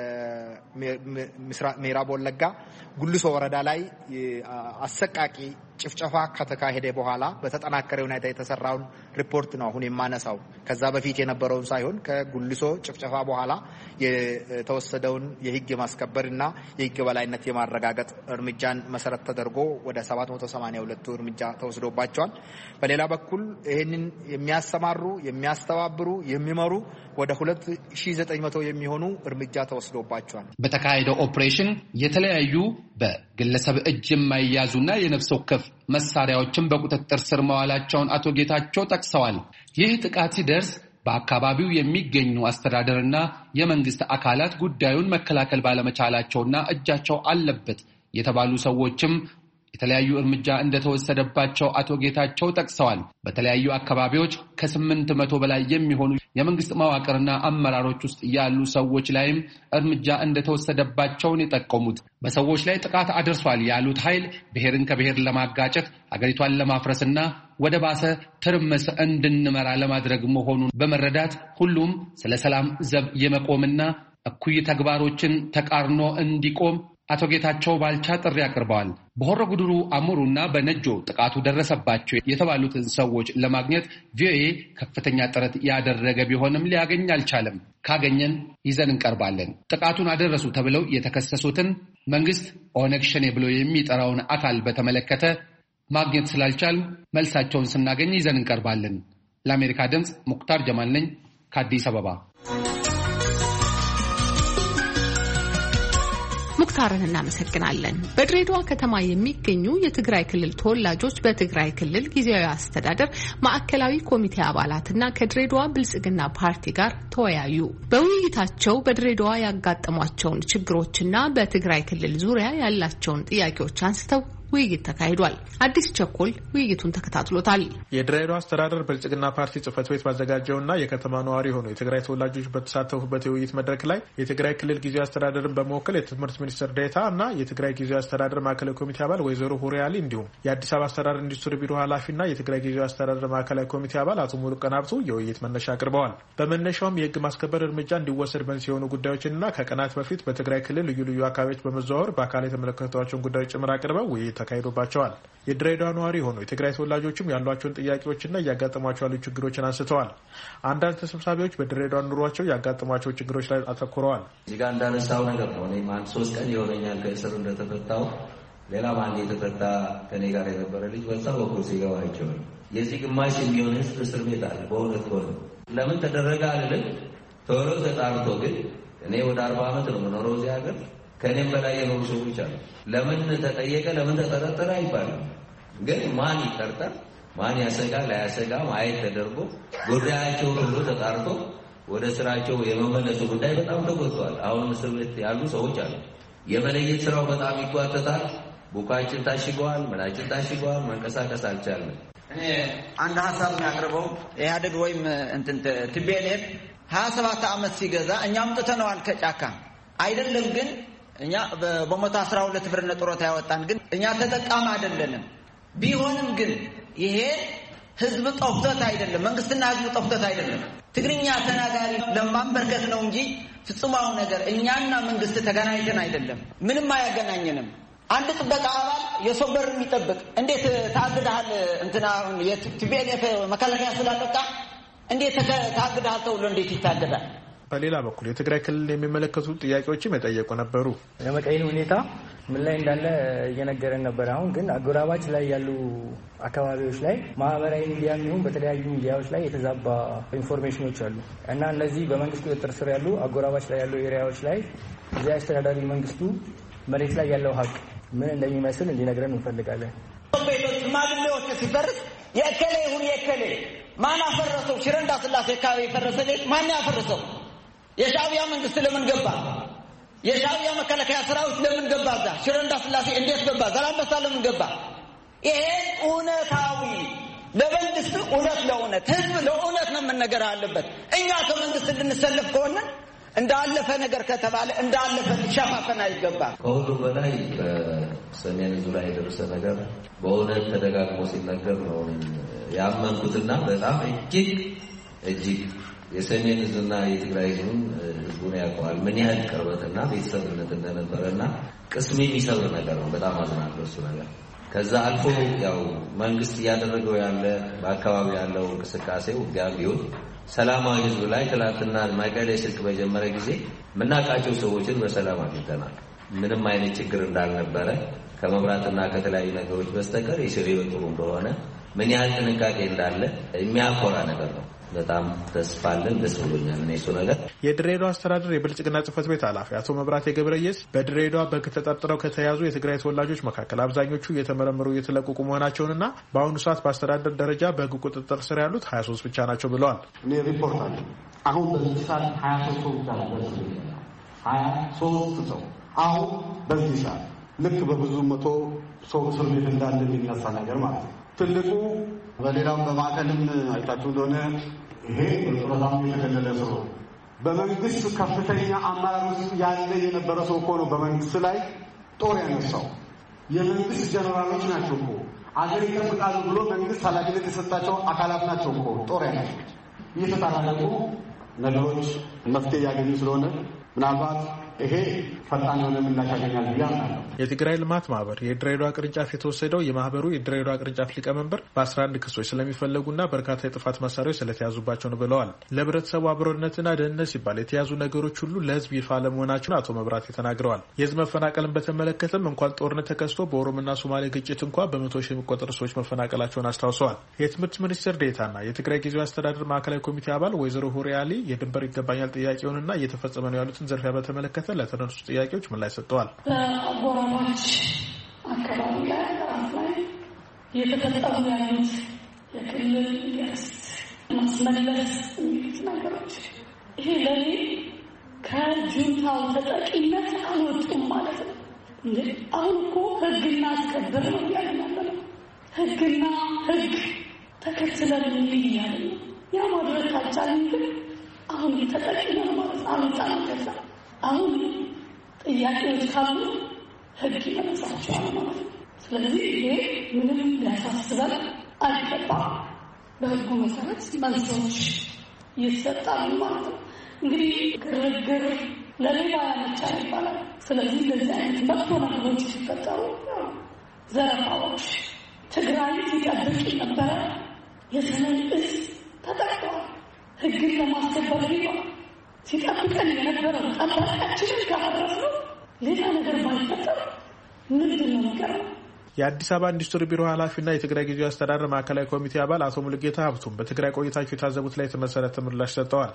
በምዕራብ ወለጋ ጉልሶ ወረዳ ላይ አሰቃቂ ጭፍጨፋ ከተካሄደ በኋላ በተጠናከረ ሁኔታ የተሰራውን ሪፖርት ነው አሁን የማነሳው። ከዛ በፊት የነበረውን ሳይሆን ከጉልሶ ጭፍጨፋ በኋላ የተወሰደውን የህግ የማስከበርና የህግ በላይነት የማረጋገጥ እርምጃን መሰረት ተደርጎ ወደ 782ቱ እርምጃ ተወስዶባቸዋል። በሌላ በኩል ይህንን የሚያሰማሩ የሚያስተባብሩ የሚመሩ ወደ 2900 የሚሆኑ እርምጃ ተወስዶባቸዋል። በተካሄደው ኦፕሬሽን የተለያዩ በግለሰብ እጅ የማይያዙና የነፍስ ወከፍ መሳሪያዎችን በቁጥጥር ስር መዋላቸውን አቶ ጌታቸው ጠቅሰዋል። ይህ ጥቃት ሲደርስ በአካባቢው የሚገኙ አስተዳደርና የመንግስት አካላት ጉዳዩን መከላከል ባለመቻላቸውና እጃቸው አለበት የተባሉ ሰዎችም የተለያዩ እርምጃ እንደተወሰደባቸው አቶ ጌታቸው ጠቅሰዋል። በተለያዩ አካባቢዎች ከ800 በላይ የሚሆኑ የመንግስት መዋቅርና አመራሮች ውስጥ ያሉ ሰዎች ላይም እርምጃ እንደተወሰደባቸውን የጠቆሙት በሰዎች ላይ ጥቃት አድርሷል ያሉት ኃይል ብሔርን ከብሔር ለማጋጨት አገሪቷን ለማፍረስና ወደ ባሰ ትርምስ እንድንመራ ለማድረግ መሆኑን በመረዳት ሁሉም ስለ ሰላም ዘብ የመቆምና እኩይ ተግባሮችን ተቃርኖ እንዲቆም አቶ ጌታቸው ባልቻ ጥሪ አቅርበዋል። በሆሮ ጉዱሩ አሙሩና በነጆ ጥቃቱ ደረሰባቸው የተባሉትን ሰዎች ለማግኘት ቪኦኤ ከፍተኛ ጥረት ያደረገ ቢሆንም ሊያገኝ አልቻለም። ካገኘን ይዘን እንቀርባለን። ጥቃቱን አደረሱ ተብለው የተከሰሱትን መንግስት ኦነግ ሸኔ ብሎ የሚጠራውን አካል በተመለከተ ማግኘት ስላልቻል መልሳቸውን ስናገኝ ይዘን እንቀርባለን። ለአሜሪካ ድምፅ ሙክታር ጀማል ነኝ ከአዲስ አበባ። ሙክታርን እናመሰግናለን። በድሬዳዋ ከተማ የሚገኙ የትግራይ ክልል ተወላጆች በትግራይ ክልል ጊዜያዊ አስተዳደር ማዕከላዊ ኮሚቴ አባላትና ከድሬዳዋ ብልጽግና ፓርቲ ጋር ተወያዩ። በውይይታቸው በድሬዳዋ ያጋጠሟቸውን ችግሮችና በትግራይ ክልል ዙሪያ ያላቸውን ጥያቄዎች አንስተው ውይይት ተካሂዷል። አዲስ ቸኮል ውይይቱን ተከታትሎታል። የድሬዳዋ አስተዳደር ብልጽግና ፓርቲ ጽህፈት ቤት ባዘጋጀውና የከተማ ነዋሪ የሆኑ የትግራይ ተወላጆች በተሳተፉበት የውይይት መድረክ ላይ የትግራይ ክልል ጊዜያዊ አስተዳደርን በመወከል የትምህርት ሚኒስትር ዴኤታ እና የትግራይ ጊዜያዊ አስተዳደር ማዕከላዊ ኮሚቴ አባል ወይዘሮ ሁሪያሊ እንዲሁም የአዲስ አበባ አስተዳደር ኢንዱስትሪ ቢሮ ኃላፊና የትግራይ ጊዜያዊ አስተዳደር ማዕከላዊ ኮሚቴ አባል አቶ ሙሉቀን ሀብቱ የውይይት መነሻ አቅርበዋል። በመነሻውም የህግ ማስከበር እርምጃ እንዲወሰድ መንስኤ የሆኑ ጉዳዮችንና ከቀናት በፊት በትግራይ ክልል ልዩ ልዩ አካባቢዎች በመዘዋወር በአካል የተመለከቷቸውን ጉዳዮች ጭምር አቅርበው ውይይት ተካሂዶባቸዋል። የድሬዳዋ ነዋሪ ሆነው የትግራይ ተወላጆችም ያሏቸውን ጥያቄዎችና እያጋጠሟቸው ያሉ ችግሮችን አንስተዋል። አንዳንድ ተሰብሳቢዎች በድሬዳዋ ኑሯቸው ያጋጠሟቸው ችግሮች ላይ አተኩረዋል። እዚህ ጋር እንዳነሳው ነገር ነው። እኔም 3 ቀን የሆነኛል ከእስር እንደተፈታው ሌላ አንድ የተፈታ ከኔ ጋር የነበረ ልጅ በዛ በኩል ሲገባ አይቼዋለሁ። የዚህ ግማሽ የሚሆን ህዝብ እስር ቤት አለ። በእውነት ከሆነ ለምን ተደረገ አልልም። ቶሎ ተጣርቶ ግን እኔ ወደ 40 ዓመት ነው የምኖረው እዚህ ሀገር። ከኔም በላይ የኖሩ ሰዎች አሉ። ለምን ተጠየቀ ለምን ተጠረጠረ አይባልም። ግን ማን ይጠርጠር ማን ያሰጋ ላያሰጋ ማየት ተደርጎ ጉዳያቸው ሁሉ ተጣርቶ ወደ ስራቸው የመመለሱ ጉዳይ በጣም ተጎድቷል። አሁን እስር ቤት ያሉ ሰዎች አሉ። የመለየት ስራው በጣም ይጓተታል። ቡካችን ታሽገዋል፣ ምናችን ታሽገዋል። መንቀሳቀስ አልቻለም። እኔ አንድ ሀሳብ የሚያቀርበው ኢህአዴግ ወይም TPLF 27 ዓመት ሲገዛ እኛም ጥተነዋል ከጫካ አይደለም። ግን እኛ በ112 ብር ጡረታ ያወጣን ግን እኛ ተጠቃሚ አይደለንም። ቢሆንም ግን ይሄ ህዝብ ጠፍቶት አይደለም፣ መንግስትና ህዝብ ጠፍቶት አይደለም። ትግርኛ ተናጋሪ ለማንበርከት ነው እንጂ ፍጹማው ነገር እኛና መንግስት ተገናኝተን አይደለም። ምንም አያገናኘንም። አንድ ጥበቃ አባል የሰው በር የሚጠብቅ እንዴት ታግዳል? እንትና የቲፒኤልኤፍ መከላከያ ስላለቃ እንዴት ታግዳል ተብሎ እንዴት ይታገዳል? በሌላ በኩል የትግራይ ክልል የሚመለከቱ ጥያቄዎችም የጠየቁ ነበሩ። የመቀሌ ሁኔታ ምን ላይ እንዳለ እየነገረን ነበር። አሁን ግን አጎራባች ላይ ያሉ አካባቢዎች ላይ ማህበራዊ ሚዲያ የሚሆን በተለያዩ ሚዲያዎች ላይ የተዛባ ኢንፎርሜሽኖች አሉ እና እነዚህ በመንግስት ቁጥጥር ስር ያሉ አጎራባች ላይ ያሉ ኤሪያዎች ላይ እዚያ አስተዳዳሪ መንግስቱ መሬት ላይ ያለው ሀቅ ምን እንደሚመስል እንዲነግረን እንፈልጋለን። ቤቶች ሽማግሌዎች ሲፈርስ የእከሌ ይሁን የእከሌ ማን አፈረሰው? ሽረ እንዳስላሴ አካባቢ የፈረሰ ቤት ማን ያፈረሰው? የሻዕቢያ መንግስት ለምን ገባ? የሻዕቢያ መከላከያ ሰራዊት ለምን ገባ? እዛ ሽረ እንዳስላሴ እንዴት ገባ? ዛላንበሳ ለምን ገባ? ይሄ እውነታዊ ለመንግስት እውነት ለእውነት ህዝብ ለእውነት ነው መነገር አለበት። እኛ ከመንግስት እንድንሰለፍ ከሆነ እንዳለፈ ነገር ከተባለ እንዳለፈ ሊሸፋፈን አይገባም። ከሁሉ በላይ በሰሜን ዙሪያ የደረሰ ነገር በእውነት ተደጋግሞ ሲነገር ነው ያመንኩትና በጣም እጅግ የሰሜን ህዝብና የትግራይ ህዝቡን ያውቀዋል ምን ያህል ቅርበትና ቤተሰብነት እንደነበረና ቅስም የሚሰብር ነገር ነው። በጣም አዝናለሁ እሱ ነገር። ከዛ አልፎ ያው መንግስት እያደረገው ያለ በአካባቢ ያለው እንቅስቃሴ ውጊያ ቢሆን ሰላማዊ ህዝብ ላይ ትላንትና መቀሌ ስልክ በጀመረ ጊዜ የምናውቃቸው ሰዎችን በሰላም አግኝተናል። ምንም አይነት ችግር እንዳልነበረ ከመብራትና ከተለያዩ ነገሮች በስተቀር የሰው ህይወት ጥሩ እንደሆነ ምን ያህል ጥንቃቄ እንዳለ የሚያኮራ ነገር ነው። በጣም ተስፋ አለን። ደስ ብሎኛል። እኔ እሱ ነገር የድሬዳዋ አስተዳደር የብልጽግና ጽህፈት ቤት ኃላፊ አቶ መብራቴ ገብረየስ በድሬዳዋ በሕግ ተጠርጥረው ከተያዙ የትግራይ ተወላጆች መካከል አብዛኞቹ እየተመረመሩ እየተለቀቁ መሆናቸውንና በአሁኑ ሰዓት በአስተዳደር ደረጃ በሕግ ቁጥጥር ስር ያሉት 23 ብቻ ናቸው ብለዋል። እኔ ሪፖርት አለ አሁን በዚህ ሰዓት 23 ሰው ብቻ ነው። 23 ሰው አሁን በዚህ ሰዓት ልክ በብዙ መቶ ሰው እስር ቤት እንዳለ የሚነሳ ነገር ማለት ነው። ትልቁ በሌላም በማዕከልም አይታችሁ እንደሆነ ይሄ በጡረታም የተገለለ ሰው በመንግስት ከፍተኛ አመራር ውስጥ ያለ የነበረ ሰው እኮ ነው በመንግስት ላይ ጦር ያነሳው። የመንግስት ጀነራሎች ናቸው እኮ አገር ይጠብቃሉ ብሎ መንግስት ኃላፊነት የሰጣቸው አካላት ናቸው እኮ ጦር ያነሱት። እየተጠራረቁ ነገሮች መፍትሄ ያገኙ ስለሆነ ምናልባት ይሄ ፈጣን የሆነ ምላሽ ያገኛል ብዬ አምናለሁ። የትግራይ ልማት ማህበር የድሬዳዋ ቅርንጫፍ የተወሰደው የማህበሩ የድሬዳዋ ቅርንጫፍ ሊቀመንበር በ11 ክሶች ስለሚፈለጉና በርካታ የጥፋት መሳሪያዎች ስለተያዙባቸው ነው ብለዋል። ለህብረተሰቡ አብሮነትና ደህንነት ሲባል የተያዙ ነገሮች ሁሉ ለህዝብ ይፋ ለመሆናቸውን አቶ መብራቴ ተናግረዋል። የህዝብ መፈናቀልን በተመለከተም እንኳን ጦርነት ተከስቶ በኦሮሞና ሶማሌ ግጭት እንኳ በመቶ ሺህ የሚቆጠሩ ሰዎች መፈናቀላቸውን አስታውሰዋል። የትምህርት ሚኒስትር ዴኤታና የትግራይ ጊዜያዊ አስተዳደር ማዕከላዊ ኮሚቴ አባል ወይዘሮ ሁሪ አሊ የድንበር ይገባኛል ጥያቄውንና እየተፈጸመ ነው ያሉትን ዝርፊያ በተመለከተ ለተነሱ ጥያቄዎች ምላሽ ሰጥተዋል። በአጎራባች አካባቢ ላይ የተፈጠሩ ያሉት የክልል የርስት ማስመለስ የሚሉት ነገሮች ይሄ ለኔ ከጁንታው ተጠቂነት አልወጡም ማለት ነው። እንዴ አሁን እኮ ህግና አስከብር ነው ያለን ያለው ህግና ህግ ተከትለን እያለ ነው። ያ ማድረግ ካልቻልን ግን አሁን ተጠቂ ነው ማለት አልጣናከዛ አሁን ጥያቄዎች ካሉ ህግ ይመልሳቸዋል ማለት ነው። ስለዚህ ይሄ ምንም ሊያሳስበን አይገባም። በህጉ መሰረት መልሶች ይሰጣሉ ማለት ነው። እንግዲህ ግርግር ለሌባ ያመቻል ይባላል። ስለዚህ እንደዚህ አይነት መጥፎ ነገሮች ሲፈጠሩ ዘረፋዎች ትግራይ ሲጠብቅ የነበረ የሰሜን እዝ ተጠቅቷል። ህግን ለማስከበር ሲጠብቀን የነበረው ጠባቂያችንን ካፈረስነው ሌላ ነገር ባይፈጠር ምንድን ነው የሚቀረው? የአዲስ አበባ ኢንዱስትሪ ቢሮ ኃላፊና የትግራይ ጊዜያዊ አስተዳደር ማዕከላዊ ኮሚቴ አባል አቶ ሙሉጌታ ሀብቱም በትግራይ ቆይታቸው የታዘቡት ላይ የተመሰረተ ምላሽ ሰጥተዋል።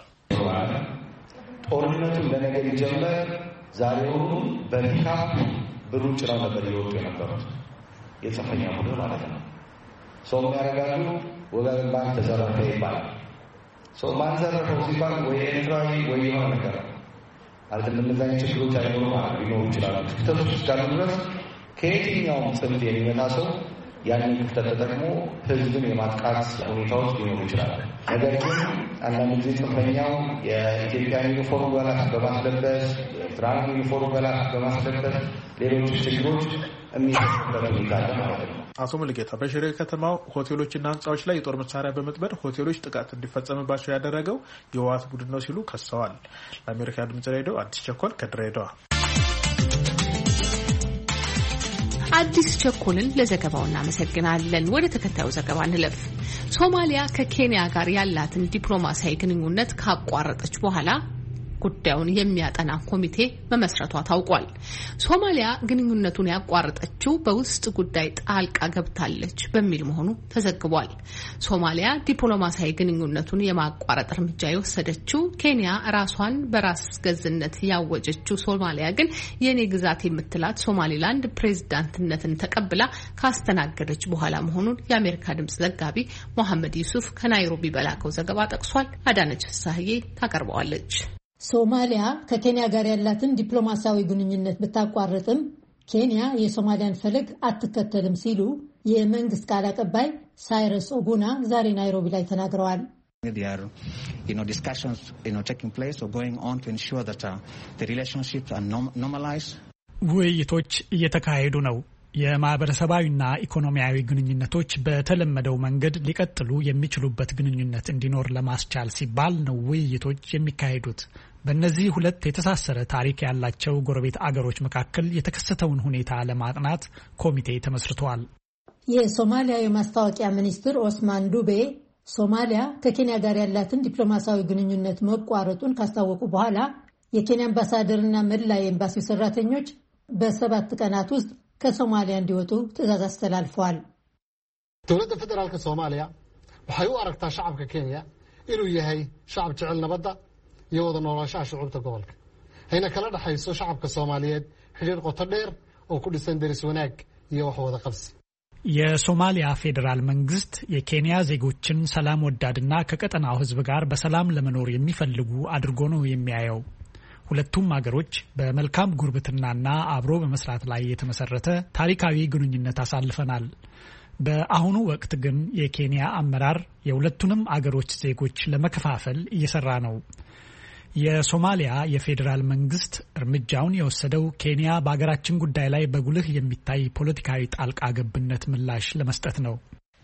ጦርነቱን ለነገ ሊጀመር ዛሬውኑ በፒካፕ ብሩን ጭነው ነበር እየወጡ የነበሩት የጽንፈኛ ቡድን ማለት ነው። ሰው ያደርጋሉ። ወገን ባንክ ተዘረፈ ይባላል። ሰው ማን ዘረፈው ሲባል ወይ ኤርትራዊ ወይ የሆነ ነገር ማለት እንደነዛኝ ችግሮች አይኖሩ ማለት ሊኖሩ ይችላሉ። ክፍተቶች እስካሉ ድረስ ከየትኛውም ጽንፍ የሚመጣ ሰው ያንን ክፍተት ተጠቅሞ ህዝብን የማጥቃት ሁኔታዎች ሊኖሩ ይችላሉ። ነገር ግን አንዳንድ ጊዜ ጽንፈኛው የኢትዮጵያን ዩኒፎርም በላክ በማስለበስ የኤርትራን ዩኒፎርም በላክ በማስለበስ ሌሎች ችግሮች የሚፈጠሩበት ሁኔታ አለ ማለት ነው። አቶ ሙሉጌታ በሽሬ ከተማው ሆቴሎችና ህንጻዎች ላይ የጦር መሳሪያ በመጥመድ ሆቴሎች ጥቃት እንዲፈጸምባቸው ያደረገው የህወሓት ቡድን ነው ሲሉ ከሰዋል። ለአሜሪካ ድምጽ ሬዲዮ አዲስ ቸኮል ከድሬዳዋ። አዲስ ቸኮልን ለዘገባው እናመሰግናለን። ወደ ተከታዩ ዘገባ እንለፍ። ሶማሊያ ከኬንያ ጋር ያላትን ዲፕሎማሲያዊ ግንኙነት ካቋረጠች በኋላ ጉዳዩን የሚያጠና ኮሚቴ መመስረቷ ታውቋል። ሶማሊያ ግንኙነቱን ያቋረጠችው በውስጥ ጉዳይ ጣልቃ ገብታለች በሚል መሆኑ ተዘግቧል። ሶማሊያ ዲፕሎማሲያዊ ግንኙነቱን የማቋረጥ እርምጃ የወሰደችው ኬንያ ራሷን በራስ ገዝነት ያወጀችው ሶማሊያ ግን የኔ ግዛት የምትላት ሶማሊላንድ ፕሬዝዳንትነትን ተቀብላ ካስተናገደች በኋላ መሆኑን የአሜሪካ ድምጽ ዘጋቢ መሐመድ ዩሱፍ ከናይሮቢ በላከው ዘገባ ጠቅሷል። አዳነች ፍሳህዬ ታቀርበዋለች። ሶማሊያ ከኬንያ ጋር ያላትን ዲፕሎማሲያዊ ግንኙነት ብታቋርጥም ኬንያ የሶማሊያን ፈለግ አትከተልም ሲሉ የመንግስት ቃል አቀባይ ሳይረስ ኦጉና ዛሬ ናይሮቢ ላይ ተናግረዋል። ውይይቶች እየተካሄዱ ነው። የማህበረሰባዊና ኢኮኖሚያዊ ግንኙነቶች በተለመደው መንገድ ሊቀጥሉ የሚችሉበት ግንኙነት እንዲኖር ለማስቻል ሲባል ነው ውይይቶች የሚካሄዱት። በእነዚህ ሁለት የተሳሰረ ታሪክ ያላቸው ጎረቤት አገሮች መካከል የተከሰተውን ሁኔታ ለማጥናት ኮሚቴ ተመስርቷል። የሶማሊያ የማስታወቂያ ሚኒስትር ኦስማን ዱቤ ሶማሊያ ከኬንያ ጋር ያላትን ዲፕሎማሲያዊ ግንኙነት መቋረጡን ካስታወቁ በኋላ የኬንያ አምባሳደርና መላ የኤምባሲው ሰራተኞች በ7 ቀናት ውስጥ ከሶማሊያ እንዲወጡ ትዕዛዝ አስተላልፈዋል። dowladda federaalka Soomaaliya waxay u aragtaa shacabka Kenya inuu yahay shacab jecel nabadda iyo wada noolaanshaha shucuubta gobolka. Hayna kala dhaxayso shacabka Soomaaliyeed xiriir qoto dheer oo ku dhisan deris wanaag iyo wax wada qabsi. የሶማሊያ ፌዴራል መንግስት የኬንያ ዜጎችን ሰላም ወዳድና ከቀጠናው ህዝብ ጋር በሰላም ለመኖር የሚፈልጉ አድርጎ ነው የሚያየው። ሁለቱም ሀገሮች በመልካም ጉርብትናና አብሮ በመስራት ላይ የተመሰረተ ታሪካዊ ግንኙነት አሳልፈናል። በአሁኑ ወቅት ግን የኬንያ አመራር የሁለቱንም አገሮች ዜጎች ለመከፋፈል እየሰራ ነው። የሶማሊያ የፌዴራል መንግስት እርምጃውን የወሰደው ኬንያ በአገራችን ጉዳይ ላይ በጉልህ የሚታይ ፖለቲካዊ ጣልቃ ገብነት ምላሽ ለመስጠት ነው።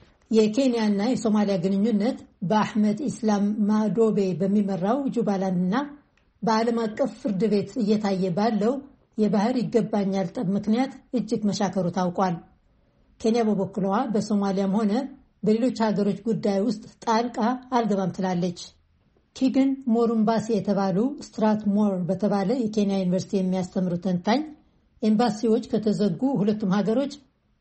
የኬንያና የሶማሊያ ግንኙነት በአህመድ ኢስላም ማዶቤ በሚመራው ጁባላንድና በዓለም አቀፍ ፍርድ ቤት እየታየ ባለው የባህር ይገባኛል ጠብ ምክንያት እጅግ መሻከሩ ታውቋል። ኬንያ በበኩሏ በሶማሊያም ሆነ በሌሎች ሀገሮች ጉዳይ ውስጥ ጣልቃ አልገባም ትላለች። ኪግን ሞሩምባሲ የተባሉ ስትራትሞር በተባለ የኬንያ ዩኒቨርሲቲ የሚያስተምሩ ተንታኝ ኤምባሲዎች ከተዘጉ ሁለቱም ሀገሮች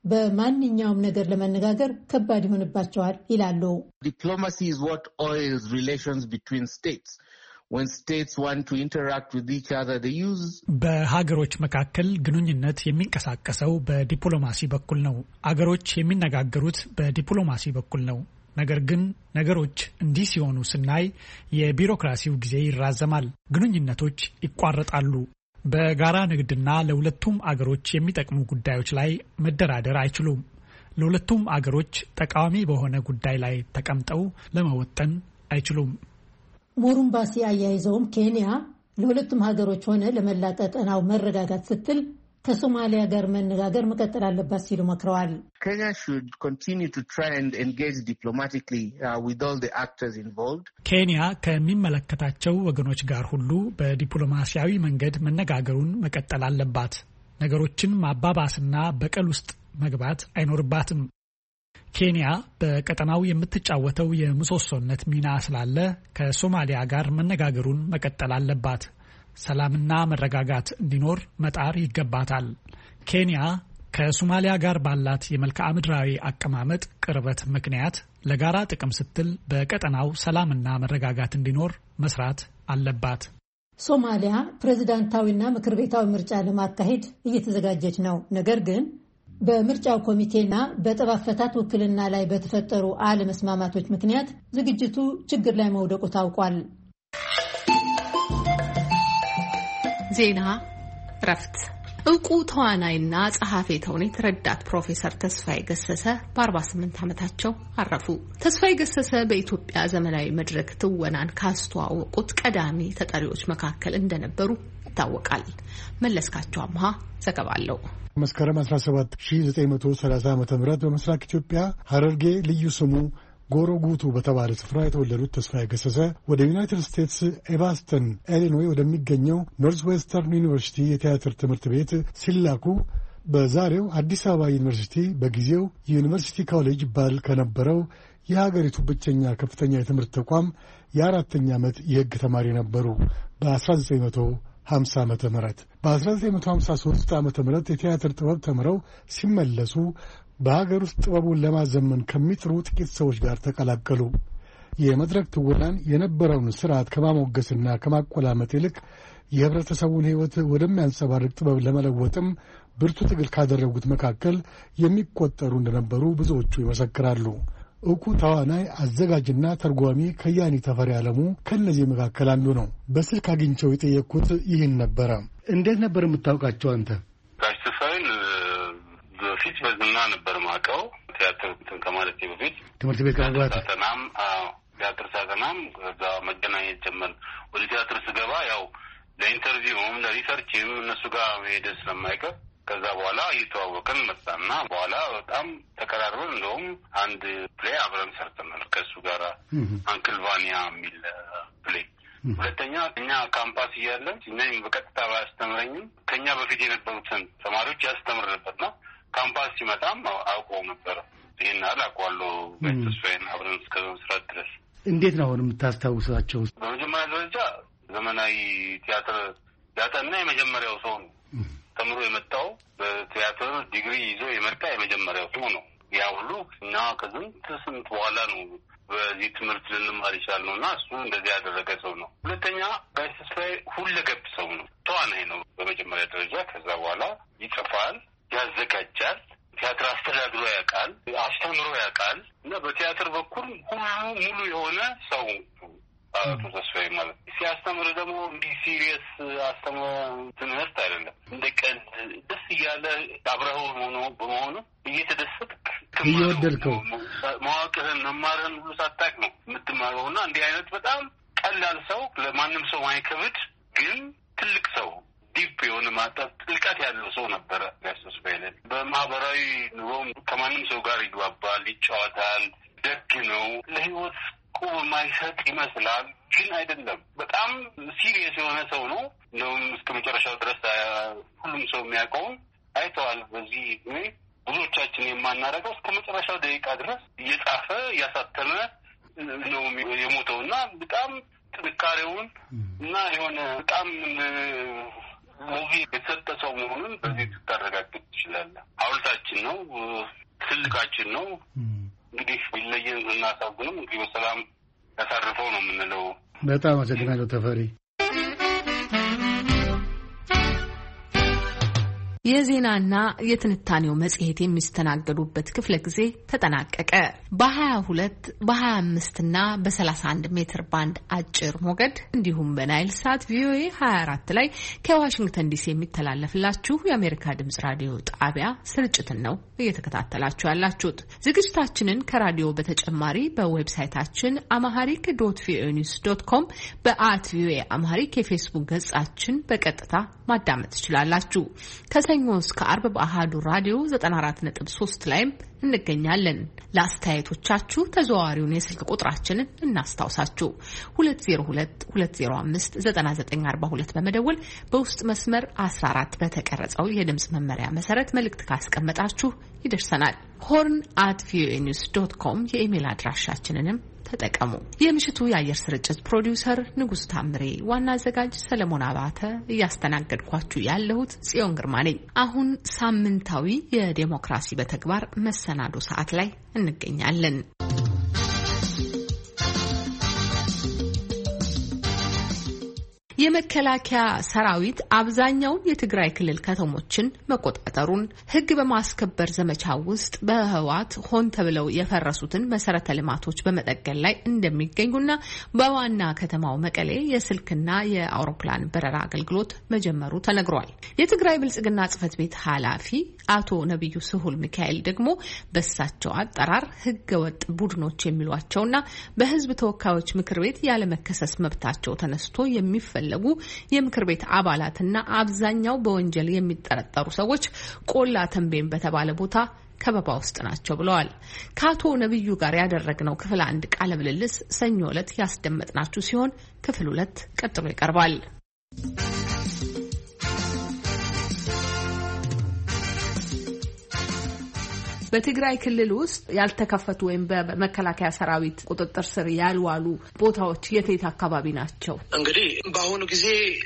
በማንኛውም ነገር ለመነጋገር ከባድ ይሆንባቸዋል ይላሉ። Diplomacy is what oils relations between states. When states want to interact with each other, they use በሀገሮች መካከል ግንኙነት የሚንቀሳቀሰው በዲፕሎማሲ በኩል ነው። አገሮች የሚነጋገሩት በዲፕሎማሲ በኩል ነው። ነገር ግን ነገሮች እንዲህ ሲሆኑ ስናይ የቢሮክራሲው ጊዜ ይራዘማል፣ ግንኙነቶች ይቋረጣሉ። በጋራ ንግድና ለሁለቱም አገሮች የሚጠቅሙ ጉዳዮች ላይ መደራደር አይችሉም። ለሁለቱም አገሮች ጠቃሚ በሆነ ጉዳይ ላይ ተቀምጠው ለመወጠን አይችሉም። ሞሩምባሲ አያይዘውም ኬንያ ለሁለቱም ሀገሮች ሆነ ለመላ ቀጠናው መረጋጋት ስትል ከሶማሊያ ጋር መነጋገር መቀጠል አለባት ሲሉ መክረዋል። Kenya should continue to try and engage diplomatically with all the actors involved. ኬንያ ከሚመለከታቸው ወገኖች ጋር ሁሉ በዲፕሎማሲያዊ መንገድ መነጋገሩን መቀጠል አለባት። ነገሮችን ማባባስና በቀል ውስጥ መግባት አይኖርባትም። ኬንያ በቀጠናው የምትጫወተው የምሰሶነት ሚና ስላለ ከሶማሊያ ጋር መነጋገሩን መቀጠል አለባት። ሰላምና መረጋጋት እንዲኖር መጣር ይገባታል። ኬንያ ከሶማሊያ ጋር ባላት የመልክዓ ምድራዊ አቀማመጥ ቅርበት ምክንያት ለጋራ ጥቅም ስትል በቀጠናው ሰላምና መረጋጋት እንዲኖር መስራት አለባት። ሶማሊያ ፕሬዝዳንታዊና ምክር ቤታዊ ምርጫ ለማካሄድ እየተዘጋጀች ነው። ነገር ግን በምርጫው ኮሚቴና በጠብ አፈታት ውክልና ላይ በተፈጠሩ አለመስማማቶች ምክንያት ዝግጅቱ ችግር ላይ መውደቁ ታውቋል። ዜና እረፍት። እውቁ ተዋናይና ጸሐፊ ተውኔት ረዳት ፕሮፌሰር ተስፋዬ ገሰሰ በ48 ዓመታቸው አረፉ። ተስፋዬ ገሰሰ በኢትዮጵያ ዘመናዊ መድረክ ትወናን ካስተዋወቁት ቀዳሚ ተጠሪዎች መካከል እንደነበሩ ይታወቃል። መለስካቸው አምሃ ዘገባ አለው። መስከረም 17 1930 ዓ.ም በምስራቅ ኢትዮጵያ ሐረርጌ ልዩ ስሙ ጎሮ ጉቱ በተባለ ስፍራ የተወለዱት ተስፋዬ ገሰሰ ወደ ዩናይትድ ስቴትስ ኤቫስተን ኢሊኖይ ወደሚገኘው ኖርዝ ዌስተርን ዩኒቨርሲቲ የቲያትር ትምህርት ቤት ሲላኩ በዛሬው አዲስ አበባ ዩኒቨርሲቲ በጊዜው ዩኒቨርሲቲ ኮሌጅ ይባል ከነበረው የሀገሪቱ ብቸኛ ከፍተኛ የትምህርት ተቋም የ4ኛ ዓመት የሕግ ተማሪ ነበሩ። በ1950 ዓመተ ምህረት በ1953 ዓመተ ምህረት የቲያትር ጥበብ ተምረው ሲመለሱ በሀገር ውስጥ ጥበቡን ለማዘመን ከሚጥሩ ጥቂት ሰዎች ጋር ተቀላቀሉ። የመድረክ ትወናን የነበረውን ስርዓት ከማሞገስና ከማቆላመጥ ይልቅ የህብረተሰቡን ሕይወት ወደሚያንጸባርቅ ጥበብ ለመለወጥም ብርቱ ትግል ካደረጉት መካከል የሚቆጠሩ እንደነበሩ ብዙዎቹ ይመሰክራሉ። ዕውቁ ተዋናይ አዘጋጅና ተርጓሚ ከያኒ ተፈሪ ዓለሙ ከእነዚህ መካከል አንዱ ነው። በስልክ አግኝቸው የጠየቅኩት ይህን ነበረ። እንዴት ነበር የምታውቃቸው አንተ? ጋሽ ተስፋዬን በፊት በዝና ነበር ማውቀው። ቲያትር ከማለቴ በፊት ትምህርት ቤት ከመግባት ቲያትር ሳጠናም ከዛ መገናኘት ጀመርን። ወደ ቲያትር ስገባ ያው ለኢንተርቪውም ለሪሰርችም እነሱ ጋር መሄድ ስለማይቀር ከዛ በኋላ እየተዋወቅን መጣና በኋላ በጣም ተቀራርበን እንደውም አንድ ፕሌይ አብረን ሰርተናል ከእሱ ጋር አንክል ቫኒያ የሚል ፕሌይ። ሁለተኛ እኛ ካምፓስ እያለን እኛም በቀጥታ ባያስተምረኝም ከኛ በፊት የነበሩትን ተማሪዎች ያስተምር ነበርና ካምፓስ ሲመጣም አውቀው ነበር። ይህን አላውቀዋለሁ ተስፋዬን አብረን እስከ መስራት ድረስ። እንዴት ነው አሁን የምታስታውሳቸው? በመጀመሪያ ደረጃ ዘመናዊ ቲያትር ያጠና የመጀመሪያው ሰው ነው። ተምሮ የመጣው በቲያትር ዲግሪ ይዞ የመጣ የመጀመሪያው ሰው ነው። ያ ሁሉ እና ከስንት በኋላ ነው በዚህ ትምህርት ልንማር ይችላል ነው እና እሱ እንደዚህ ያደረገ ሰው ነው። ሁለተኛ ጋሽ ተስፋዬ ሁለገብ ሰው ነው። ተዋናይ ነው በመጀመሪያ ደረጃ። ከዛ በኋላ ይጽፋል፣ ያዘጋጃል፣ ቲያትር አስተዳድሮ ያውቃል፣ አስተምሮ ያውቃል እና በቲያትር በኩል ሁሉ ሙሉ የሆነ ሰው አቶ ተስፋዬ ማለት ሲያስተምር ደግሞ እንዲህ ሲሪየስ ትምህርት አይደለም። እንደ ቀልድ ደስ እያለ አብረኸው በመሆኑ እየተደሰትክ እየወደድከው ማወቅህን መማርህን ሁሉ ሳታውቅ ነው የምትማረው እና እንዲህ አይነት በጣም ቀላል ሰው ለማንም ሰው ማይከብድ ግን ትልቅ ሰው ዲፕ የሆነ ማጣት ጥልቀት ያለው ሰው ነበረ። ተስፋዬ በማህበራዊ ኑሮም ከማንም ሰው ጋር ይግባባል፣ ይጫወታል፣ ደግ ነው። ለህይወት ቁብ የማይሰጥ ይመስላል ግን አይደለም። በጣም ሲሪየስ የሆነ ሰው ነው። እንደውም እስከ መጨረሻው ድረስ ሁሉም ሰው የሚያውቀው አይተዋል። በዚህ እድሜ ብዙዎቻችን የማናደርገው እስከ መጨረሻው ደቂቃ ድረስ እየጻፈ እያሳተመ ነው የሞተው እና በጣም ጥንካሬውን እና የሆነ በጣም ሙቪ የተሰጠ ሰው መሆኑን በዚህ ልታረጋግጥ ትችላለህ። ሐውልታችን ነው፣ ትልቃችን ነው። እንግዲህ ቢለየን እናሳዝንም እንግዲህ በሰላም ያሳርፈው ነው የምንለው። በጣም አመሰግናለሁ ተፈሪ። የዜናና የትንታኔው መጽሔት የሚስተናገዱበት ክፍለ ጊዜ ተጠናቀቀ። በ22 በ25 እና በ31 ሜትር ባንድ አጭር ሞገድ እንዲሁም በናይል ሳት ቪኦኤ 24 ላይ ከዋሽንግተን ዲሲ የሚተላለፍላችሁ የአሜሪካ ድምጽ ራዲዮ ጣቢያ ስርጭትን ነው እየተከታተላችሁ ያላችሁት። ዝግጅታችንን ከራዲዮ በተጨማሪ በዌብሳይታችን amharic.voanews.com በ@voa amharic የፌስቡክ ገጻችን በቀጥታ ማዳመጥ ትችላላችሁ። ከሰኞ እስከ አርብ በአሃዱ ራዲዮ 94.3 ላይም እንገኛለን። ለአስተያየቶቻችሁ ተዘዋዋሪውን የስልክ ቁጥራችንን እናስታውሳችሁ 2022059942 በመደወል በውስጥ መስመር 14 በተቀረጸው የድምጽ መመሪያ መሰረት መልእክት ካስቀመጣችሁ ይደርሰናል። horn@voanews.com የኢሜል አድራሻችንንም ተጠቀሙ። የምሽቱ የአየር ስርጭት ፕሮዲውሰር ንጉስ ታምሬ፣ ዋና አዘጋጅ ሰለሞን አባተ፣ እያስተናገድኳችሁ ያለሁት ጽዮን ግርማ ነኝ። አሁን ሳምንታዊ የዴሞክራሲ በተግባር መሰናዶ ሰዓት ላይ እንገኛለን። የመከላከያ ሰራዊት አብዛኛውን የትግራይ ክልል ከተሞችን መቆጣጠሩን፣ ሕግ በማስከበር ዘመቻ ውስጥ በህወሓት ሆን ተብለው የፈረሱትን መሰረተ ልማቶች በመጠገን ላይ እንደሚገኙና በዋና ከተማው መቀሌ የስልክና የአውሮፕላን በረራ አገልግሎት መጀመሩ ተነግሯል። የትግራይ ብልጽግና ጽህፈት ቤት ኃላፊ አቶ ነብዩ ስሁል ሚካኤል ደግሞ በሳቸው አጠራር ህገወጥ ቡድኖች የሚሏቸውና በህዝብ ተወካዮች ምክር ቤት ያለመከሰስ መብታቸው ተነስቶ የሚፈለጉ የምክር ቤት አባላትና አብዛኛው በወንጀል የሚጠረጠሩ ሰዎች ቆላ ተንቤን በተባለ ቦታ ከበባ ውስጥ ናቸው ብለዋል። ከአቶ ነብዩ ጋር ያደረግነው ክፍል 1 ቃለ ምልልስ ሰኞ ዕለት ያስደመጥናችሁ ሲሆን ክፍል 2 ቀጥሎ ይቀርባል። በትግራይ ክልል ውስጥ ያልተከፈቱ ወይም በመከላከያ ሰራዊት ቁጥጥር ስር ያልዋሉ ቦታዎች የት አካባቢ ናቸው? እንግዲህ በአሁኑ ጊዜ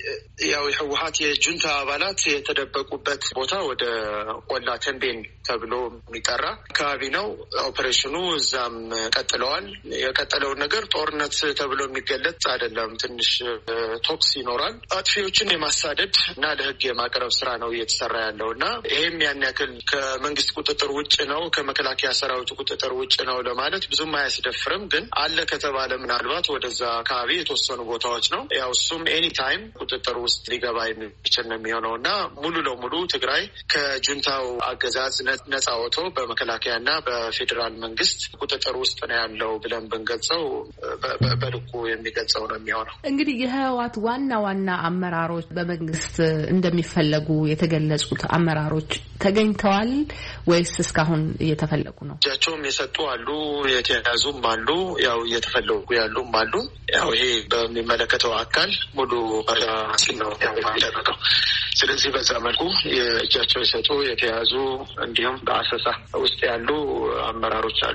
ያው የህወሓት የጁንታ አባላት የተደበቁበት ቦታ ወደ ቆላ ተንቤን ተብሎ የሚጠራ አካባቢ ነው። ኦፕሬሽኑ እዛም ቀጥለዋል። የቀጠለውን ነገር ጦርነት ተብሎ የሚገለጽ አይደለም። ትንሽ ቶክስ ይኖራል። አጥፊዎችን የማሳደድ እና ለህግ የማቅረብ ስራ ነው እየተሰራ ያለው እና ይሄም ያን ያክል ከመንግስት ቁጥጥር ውጭ ነው፣ ከመከላከያ ሰራዊቱ ቁጥጥር ውጭ ነው ለማለት ብዙም አያስደፍርም። ግን አለ ከተባለ ምናልባት ወደዛ አካባቢ የተወሰኑ ቦታዎች ነው። ያው እሱም ኤኒ ታይም ቁጥጥር ውስጥ ሊገባ የሚችል ነው የሚሆነው እና ሙሉ ለሙሉ ትግራይ ከጁንታው አገዛዝ ነጻ ወጥቶ በመከላከያና በፌዴራል መንግስት ቁጥጥር ውስጥ ነው ያለው ብለን ብንገልጸው በልኩ የሚገልጸው ነው የሚሆነው። እንግዲህ የህወሓት ዋና አመራሮች በመንግስት እንደሚፈለጉ የተገለጹት አመራሮች ተገኝተዋል ወይስ እስካሁን እየተፈለጉ ነው? እጃቸውም የሰጡ አሉ፣ የተያዙም አሉ፣ ያው እየተፈለጉ ያሉም አሉ። ያው ይሄ በሚመለከተው አካል ሙሉ ሲል ነው ያደረገው። ስለዚህ በዛ መልኩ የእጃቸው የሰጡ የተያዙ እንዲሁም በአሰሳ ውስጥ ያሉ አመራሮች አሉ።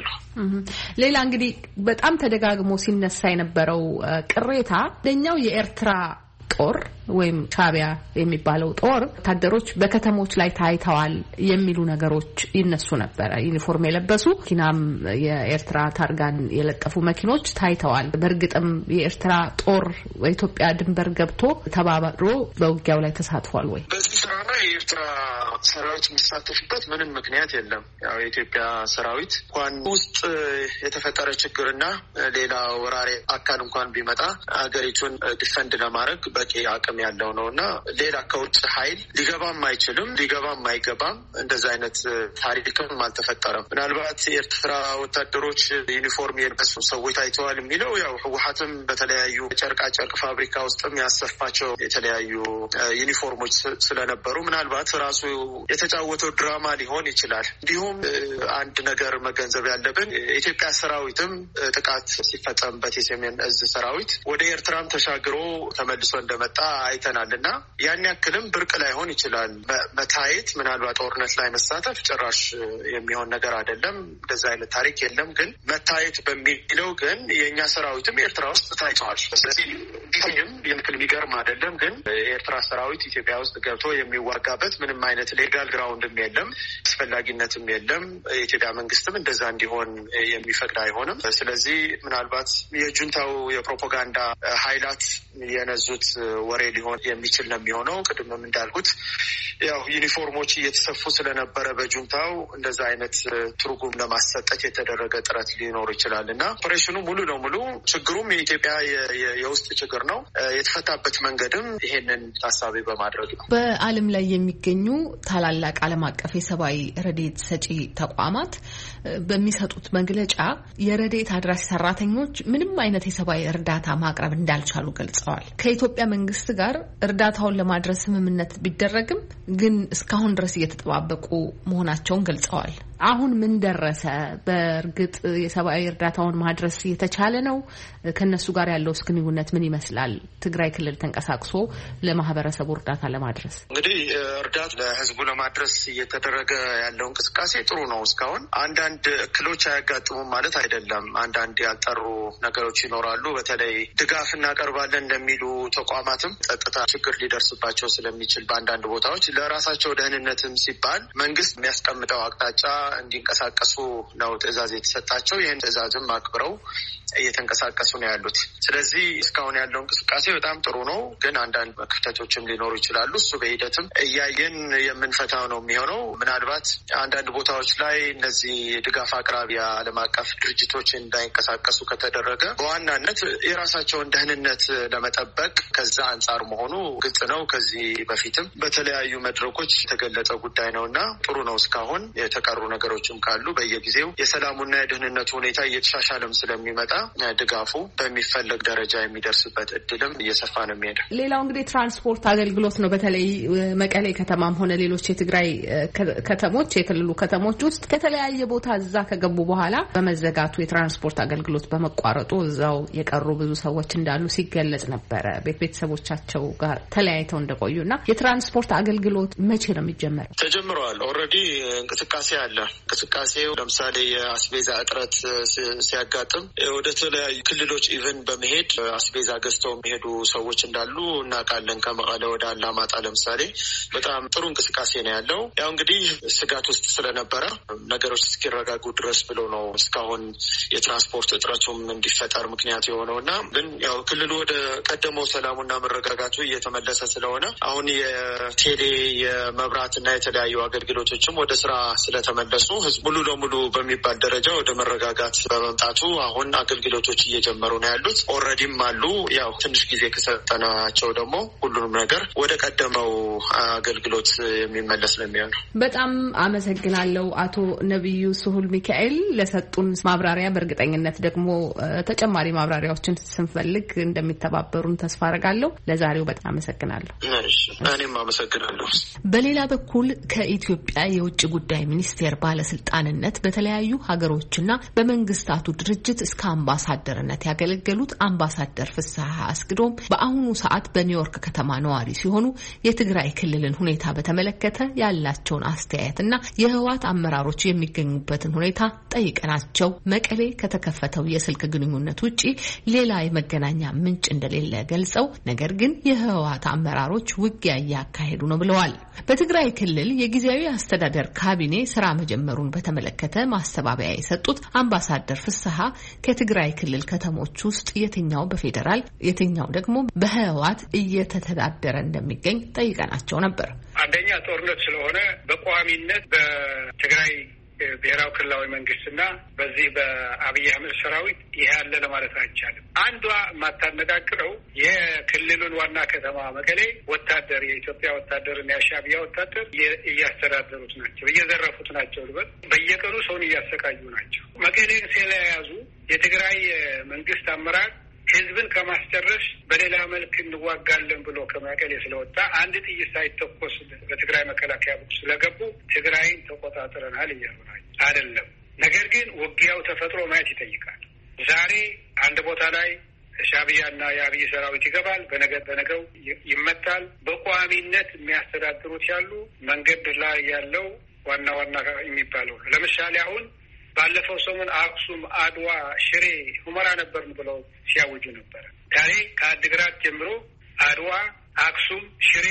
ሌላ እንግዲህ በጣም ተደጋግሞ ሲነሳ የነበረው ቅሬታ ለኛው የኤርትራ ጦር ወይም ሻዕቢያ የሚባለው ጦር ወታደሮች በከተሞች ላይ ታይተዋል የሚሉ ነገሮች ይነሱ ነበረ። ዩኒፎርም የለበሱ መኪናም የኤርትራ ታርጋን የለጠፉ መኪኖች ታይተዋል። በእርግጥም የኤርትራ ጦር በኢትዮጵያ ድንበር ገብቶ ተባብሮ በውጊያው ላይ ተሳትፏል ወይ? በዚህ ስራ ላይ የኤርትራ ሰራዊት የሚሳተፍበት ምንም ምክንያት የለም። ያው የኢትዮጵያ ሰራዊት እንኳን ውስጥ የተፈጠረ ችግርና ሌላ ወራሪ አካል እንኳን ቢመጣ ሀገሪቱን ዲፈንድ ለማድረግ በቂ አቅም ያለው ነው እና ሌላ ከውጭ ኃይል ሊገባም አይችልም፣ ሊገባም አይገባም። እንደዛ አይነት ታሪክም አልተፈጠረም። ምናልባት የኤርትራ ወታደሮች ዩኒፎርም የለበሱ ሰዎች ታይተዋል የሚለው ያው ህወሓትም በተለያዩ ጨርቃጨርቅ ፋብሪካ ውስጥም ያሰፋቸው የተለያዩ ዩኒፎርሞች ስለነበሩ ምናልባት ራሱ የተጫወተው ድራማ ሊሆን ይችላል። እንዲሁም አንድ ነገር መገንዘብ ያለብን የኢትዮጵያ ሰራዊትም ጥቃት ሲፈጸምበት የሰሜን እዝ ሰራዊት ወደ ኤርትራም ተሻግሮ ተመልሶ እንደመጣ አይተናል እና ያን ያክልም ብርቅ ላይሆን ይችላል። መታየት ምናልባት ጦርነት ላይ መሳተፍ ጭራሽ የሚሆን ነገር አይደለም። እንደዛ አይነት ታሪክ የለም። ግን መታየት በሚለው ግን የእኛ ሰራዊትም ኤርትራ ውስጥ ታይተዋል። ስለዚህ ቢሆንም የምክል የሚገርም አይደለም። ግን የኤርትራ ሰራዊት ኢትዮጵያ ውስጥ ገብቶ የሚዋጋበት ምንም አይነት ሌጋል ግራውንድም የለም፣ አስፈላጊነትም የለም። የኢትዮጵያ መንግስትም እንደዛ እንዲሆን የሚፈቅድ አይሆንም። ስለዚህ ምናልባት የጁንታው የፕሮፓጋንዳ ኃይላት የነዙት ወሬ ሊሆን የሚችል ነው የሚሆነው። ቅድምም እንዳልኩት ያው ዩኒፎርሞች እየተሰፉ ስለነበረ በጁንታው እንደዛ አይነት ትርጉም ለማሰጠት የተደረገ ጥረት ሊኖር ይችላል እና ኦፕሬሽኑ ሙሉ ለሙሉ ችግሩም የኢትዮጵያ የውስጥ ችግር ነው። የተፈታበት መንገድም ይሄንን ታሳቢ በማድረግ ነው። በዓለም ላይ የሚገኙ ታላላቅ ዓለም አቀፍ የሰብአዊ ረድኤት ሰጪ ተቋማት በሚሰጡት መግለጫ የረድኤት አድራሽ ሰራተኞች ምንም አይነት የሰብአዊ እርዳታ ማቅረብ እንዳልቻሉ ገልጸዋል። ከኢትዮጵያ መንግስት ጋር እርዳታውን ለማድረስ ስምምነት ቢደረግም ግን እስካሁን ድረስ እየተጠባበቁ መሆናቸውን ገልጸዋል። አሁን ምን ደረሰ? በእርግጥ የሰብአዊ እርዳታውን ማድረስ የተቻለ ነው? ከነሱ ጋር ያለው ግንኙነት ምን ይመስላል? ትግራይ ክልል ተንቀሳቅሶ ለማህበረሰቡ እርዳታ ለማድረስ እንግዲህ እርዳታ ለህዝቡ ለማድረስ እየተደረገ ያለው እንቅስቃሴ ጥሩ ነው። እስካሁን አንዳንድ እክሎች አያጋጥሙም ማለት አይደለም። አንዳንድ ያልጠሩ ነገሮች ይኖራሉ። በተለይ ድጋፍ እናቀርባለን እንደሚሉ ተቋማትም ጸጥታ ችግር ሊደርስባቸው ስለሚችል በአንዳንድ ቦታዎች ለራሳቸው ደህንነትም ሲባል መንግስት የሚያስቀምጠው አቅጣጫ እንዲንቀሳቀሱ ነው ትዕዛዝ የተሰጣቸው። ይህን ትዕዛዝም አክብረው እየተንቀሳቀሱ ነው ያሉት። ስለዚህ እስካሁን ያለው እንቅስቃሴ በጣም ጥሩ ነው። ግን አንዳንድ ክፍተቶችም ሊኖሩ ይችላሉ። እሱ በሂደትም እያየን የምንፈታው ነው የሚሆነው። ምናልባት አንዳንድ ቦታዎች ላይ እነዚህ ድጋፍ አቅራቢ ዓለም አቀፍ ድርጅቶች እንዳይንቀሳቀሱ ከተደረገ በዋናነት የራሳቸውን ደህንነት ለመጠበቅ ከዛ አንጻር መሆኑ ግልጽ ነው። ከዚህ በፊትም በተለያዩ መድረኮች የተገለጸ ጉዳይ ነው እና ጥሩ ነው። እስካሁን የተቀሩ ነገሮችም ካሉ በየጊዜው የሰላሙና የደህንነቱ ሁኔታ እየተሻሻለም ስለሚመጣ ድጋፉ በሚፈለግ ደረጃ የሚደርስበት እድልም እየሰፋ ነው የሚሄደው። ሌላው እንግዲህ ትራንስፖርት አገልግሎት ነው። በተለይ መቀሌ ከተማም ሆነ ሌሎች የትግራይ ከተሞች የክልሉ ከተሞች ውስጥ ከተለያየ ቦታ እዛ ከገቡ በኋላ በመዘጋቱ የትራንስፖርት አገልግሎት በመቋረጡ እዛው የቀሩ ብዙ ሰዎች እንዳሉ ሲገለጽ ነበረ። ቤተሰቦቻቸው ጋር ተለያይተው እንደቆዩና የትራንስፖርት አገልግሎት መቼ ነው የሚጀመረው? ተጀምረዋል። ኦልሬዲ እንቅስቃሴ አለ። እንቅስቃሴው ለምሳሌ የአስቤዛ እጥረት ሲያጋጥም ወደ ተለያዩ ክልሎች ኢቨን በመሄድ አስቤዛ ገዝተው የሚሄዱ ሰዎች እንዳሉ እናውቃለን። ከመቀለ ወደ አላማጣ ለምሳሌ በጣም ጥሩ እንቅስቃሴ ነው ያለው። ያው እንግዲህ ስጋት ውስጥ ስለነበረ ነገሮች እስኪረጋጉ ድረስ ብሎ ነው እስካሁን የትራንስፖርት እጥረቱም እንዲፈጠር ምክንያት የሆነው እና ግን ያው ክልሉ ወደ ቀደመው ሰላሙና መረጋጋቱ እየተመለሰ ስለሆነ አሁን የቴሌ የመብራትና የተለያዩ አገልግሎቶችም ወደ ስራ ስለተመለሱ ህዝብ ሙሉ ለሙሉ በሚባል ደረጃ ወደ መረጋጋት በመምጣቱ አሁን አገልግሎቶች እየጀመሩ ነው ያሉት። ኦልሬዲም አሉ። ያው ትንሽ ጊዜ ከሰጠናቸው ደግሞ ሁሉንም ነገር ወደ ቀደመው አገልግሎት የሚመለስ ነው የሚሆነው። በጣም አመሰግናለሁ አቶ ነብዩ ስሁል ሚካኤል ለሰጡን ማብራሪያ። በእርግጠኝነት ደግሞ ተጨማሪ ማብራሪያዎችን ስንፈልግ እንደሚተባበሩን ተስፋ አደርጋለሁ። ለዛሬው በጣም አመሰግናለሁ። እኔም አመሰግናለሁ። በሌላ በኩል ከኢትዮጵያ የውጭ ጉዳይ ሚኒስቴር ባለስልጣንነት በተለያዩ ሀገሮችና በመንግስታቱ ድርጅት እስከ አምባሳደርነት ያገለገሉት አምባሳደር ፍስሐ አስግዶም በአሁኑ ሰዓት በኒውዮርክ ከተማ ነዋሪ ሲሆኑ የትግራይ ክልልን ሁኔታ በተመለከተ ያላቸውን አስተያየትና የህወሓት አመራሮች የሚገኙበትን ሁኔታ ጠይቀናቸው መቀሌ ከተከፈተው የስልክ ግንኙነት ውጪ ሌላ የመገናኛ ምንጭ እንደሌለ ገልጸው ነገር ግን የህወሓት አመራሮች ውጊያ እያካሄዱ ነው ብለዋል። በትግራይ ክልል የጊዜያዊ አስተዳደር ካቢኔ ስራ መጀመሩን በተመለከተ ማስተባበያ የሰጡት አምባሳደር ፍስሐ ከትግራይ ክልል ከተሞች ውስጥ የትኛው በፌዴራል የትኛው ደግሞ በህወሓት እየተተዳደረ እንደሚገኝ ጠይቀናቸው ነበር። አንደኛ ጦርነት ስለሆነ በቋሚነት በትግራይ ብሔራዊ ክልላዊ መንግስትና በዚህ በአብይ አህመድ ሰራዊት ይሄ ያለ ለማለት አይቻልም። አንዷ የማታነጋግረው የክልሉን ዋና ከተማ መቀሌ ወታደር የኢትዮጵያ ወታደርና የሻዕቢያ ወታደር እያስተዳደሩት ናቸው፣ እየዘረፉት ናቸው ልበል። በየቀኑ ሰውን እያሰቃዩ ናቸው። መቀሌን ስለያዙ የትግራይ መንግስት አመራር ህዝብን ከማስጨረስ በሌላ መልክ እንዋጋለን ብሎ ከመቀሌ ስለወጣ አንድ ጥይት ሳይተኮስ በትግራይ መከላከያ ስለገቡ ትግራይን ተቆጣጥረናል እያሉ ናቸው። አይደለም። ነገር ግን ውጊያው ተፈጥሮ ማየት ይጠይቃል። ዛሬ አንድ ቦታ ላይ ሻዕቢያና የአብይ ሰራዊት ይገባል፣ በነገው ይመታል። በቋሚነት የሚያስተዳድሩት ያሉ መንገድ ላይ ያለው ዋና የሚባለው ለምሳሌ አሁን ባለፈው ሰሞን አክሱም፣ አድዋ፣ ሽሬ፣ ሁመራ ነበርን ብለው ሲያውጁ ነበረ። ዛሬ ከአድግራት ጀምሮ አድዋ፣ አክሱም፣ ሽሬ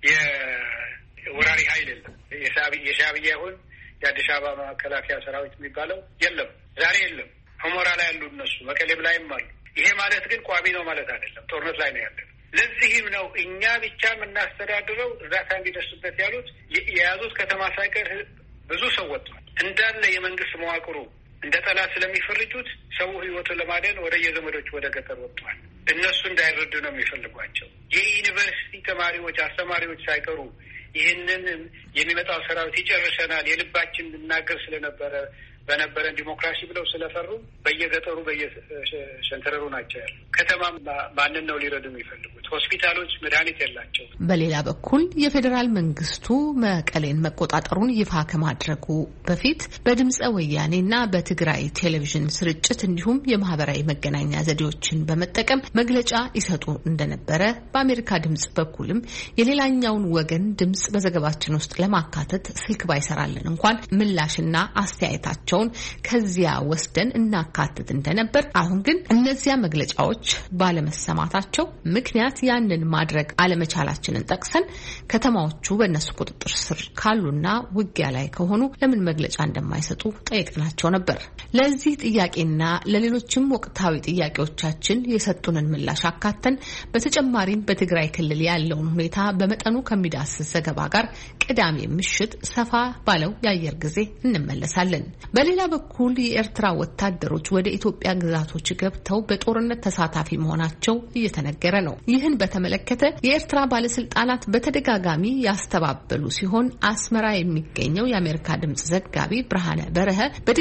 የወራሪ ኃይል የለም። የሻዕቢያ ይሁን የአዲስ አበባ መከላከያ ሰራዊት የሚባለው የለም፣ ዛሬ የለም። ሁመራ ላይ ያሉ እነሱ መቀሌም ላይም አሉ። ይሄ ማለት ግን ቋሚ ነው ማለት አይደለም። ጦርነት ላይ ነው ያለን። ለዚህም ነው እኛ ብቻ የምናስተዳድረው እርዳታ እንዲደርስበት ያሉት የያዙት ከተማ ሳይቀር ብዙ ሰው ወጥቷል። እንዳለ የመንግስት መዋቅሩ እንደ ጠላት ስለሚፈርጁት ሰው ህይወቱን ለማደን ወደ የዘመዶች ወደ ገጠር ወጥቷል። እነሱ እንዳይረዱ ነው የሚፈልጓቸው። የዩኒቨርሲቲ ተማሪዎች፣ አስተማሪዎች ሳይቀሩ ይህንን የሚመጣው ሰራዊት ይጨርሰናል፣ የልባችን ልናገር ስለነበረ በነበረን ዲሞክራሲ ብለው ስለፈሩ በየገጠሩ በየሸንተረሩ ናቸው ያሉ። ከተማ ማንን ነው ሊረዱ የሚፈልጉት? ሆስፒታሎች መድኃኒት የላቸው። በሌላ በኩል የፌዴራል መንግስቱ መቀሌን መቆጣጠሩን ይፋ ከማድረጉ በፊት በድምፀ ወያኔና በትግራይ ቴሌቪዥን ስርጭት እንዲሁም የማህበራዊ መገናኛ ዘዴዎችን በመጠቀም መግለጫ ይሰጡ እንደነበረ በአሜሪካ ድምጽ በኩልም የሌላኛውን ወገን ድምጽ በዘገባችን ውስጥ ለማካተት ስልክ ባይሰራልን እንኳን ምላሽና አስተያየታቸውን ከዚያ ወስደን እናካትት እንደነበር፣ አሁን ግን እነዚያ መግለጫዎች ባለመሰማታቸው ምክንያት ያንን ማድረግ አለመቻላችንን ጠቅሰን ከተማዎቹ በእነሱ ቁጥጥር ስር ካሉና ውጊያ ላይ ከሆኑ ለምን መግለጫ እንደማይሰጡ ጠይቀናቸው ነበር። ለዚህ ጥያቄና ለሌሎችም ወቅታዊ ጥያቄዎቻችን የሰጡንን ምላሽ አካተን በተጨማሪም በትግራይ ክልል ያለውን ሁኔታ በመጠኑ ከሚዳስስ ዘገባ ጋር ቅዳሜ ምሽት ሰፋ ባለው የአየር ጊዜ እንመለሳለን። በሌላ በኩል የኤርትራ ወታደሮች ወደ ኢትዮጵያ ግዛቶች ገብተው በጦርነት ተሳታፊ መሆናቸው እየተነገረ ነው። ይህን በተመለከተ የኤርትራ ባለስልጣናት በተደጋጋሚ ያስተባበሉ ሲሆን አስመራ የሚገኘው የአሜሪካ ድምጽ ዘጋቢ ብርሃነ በረሀ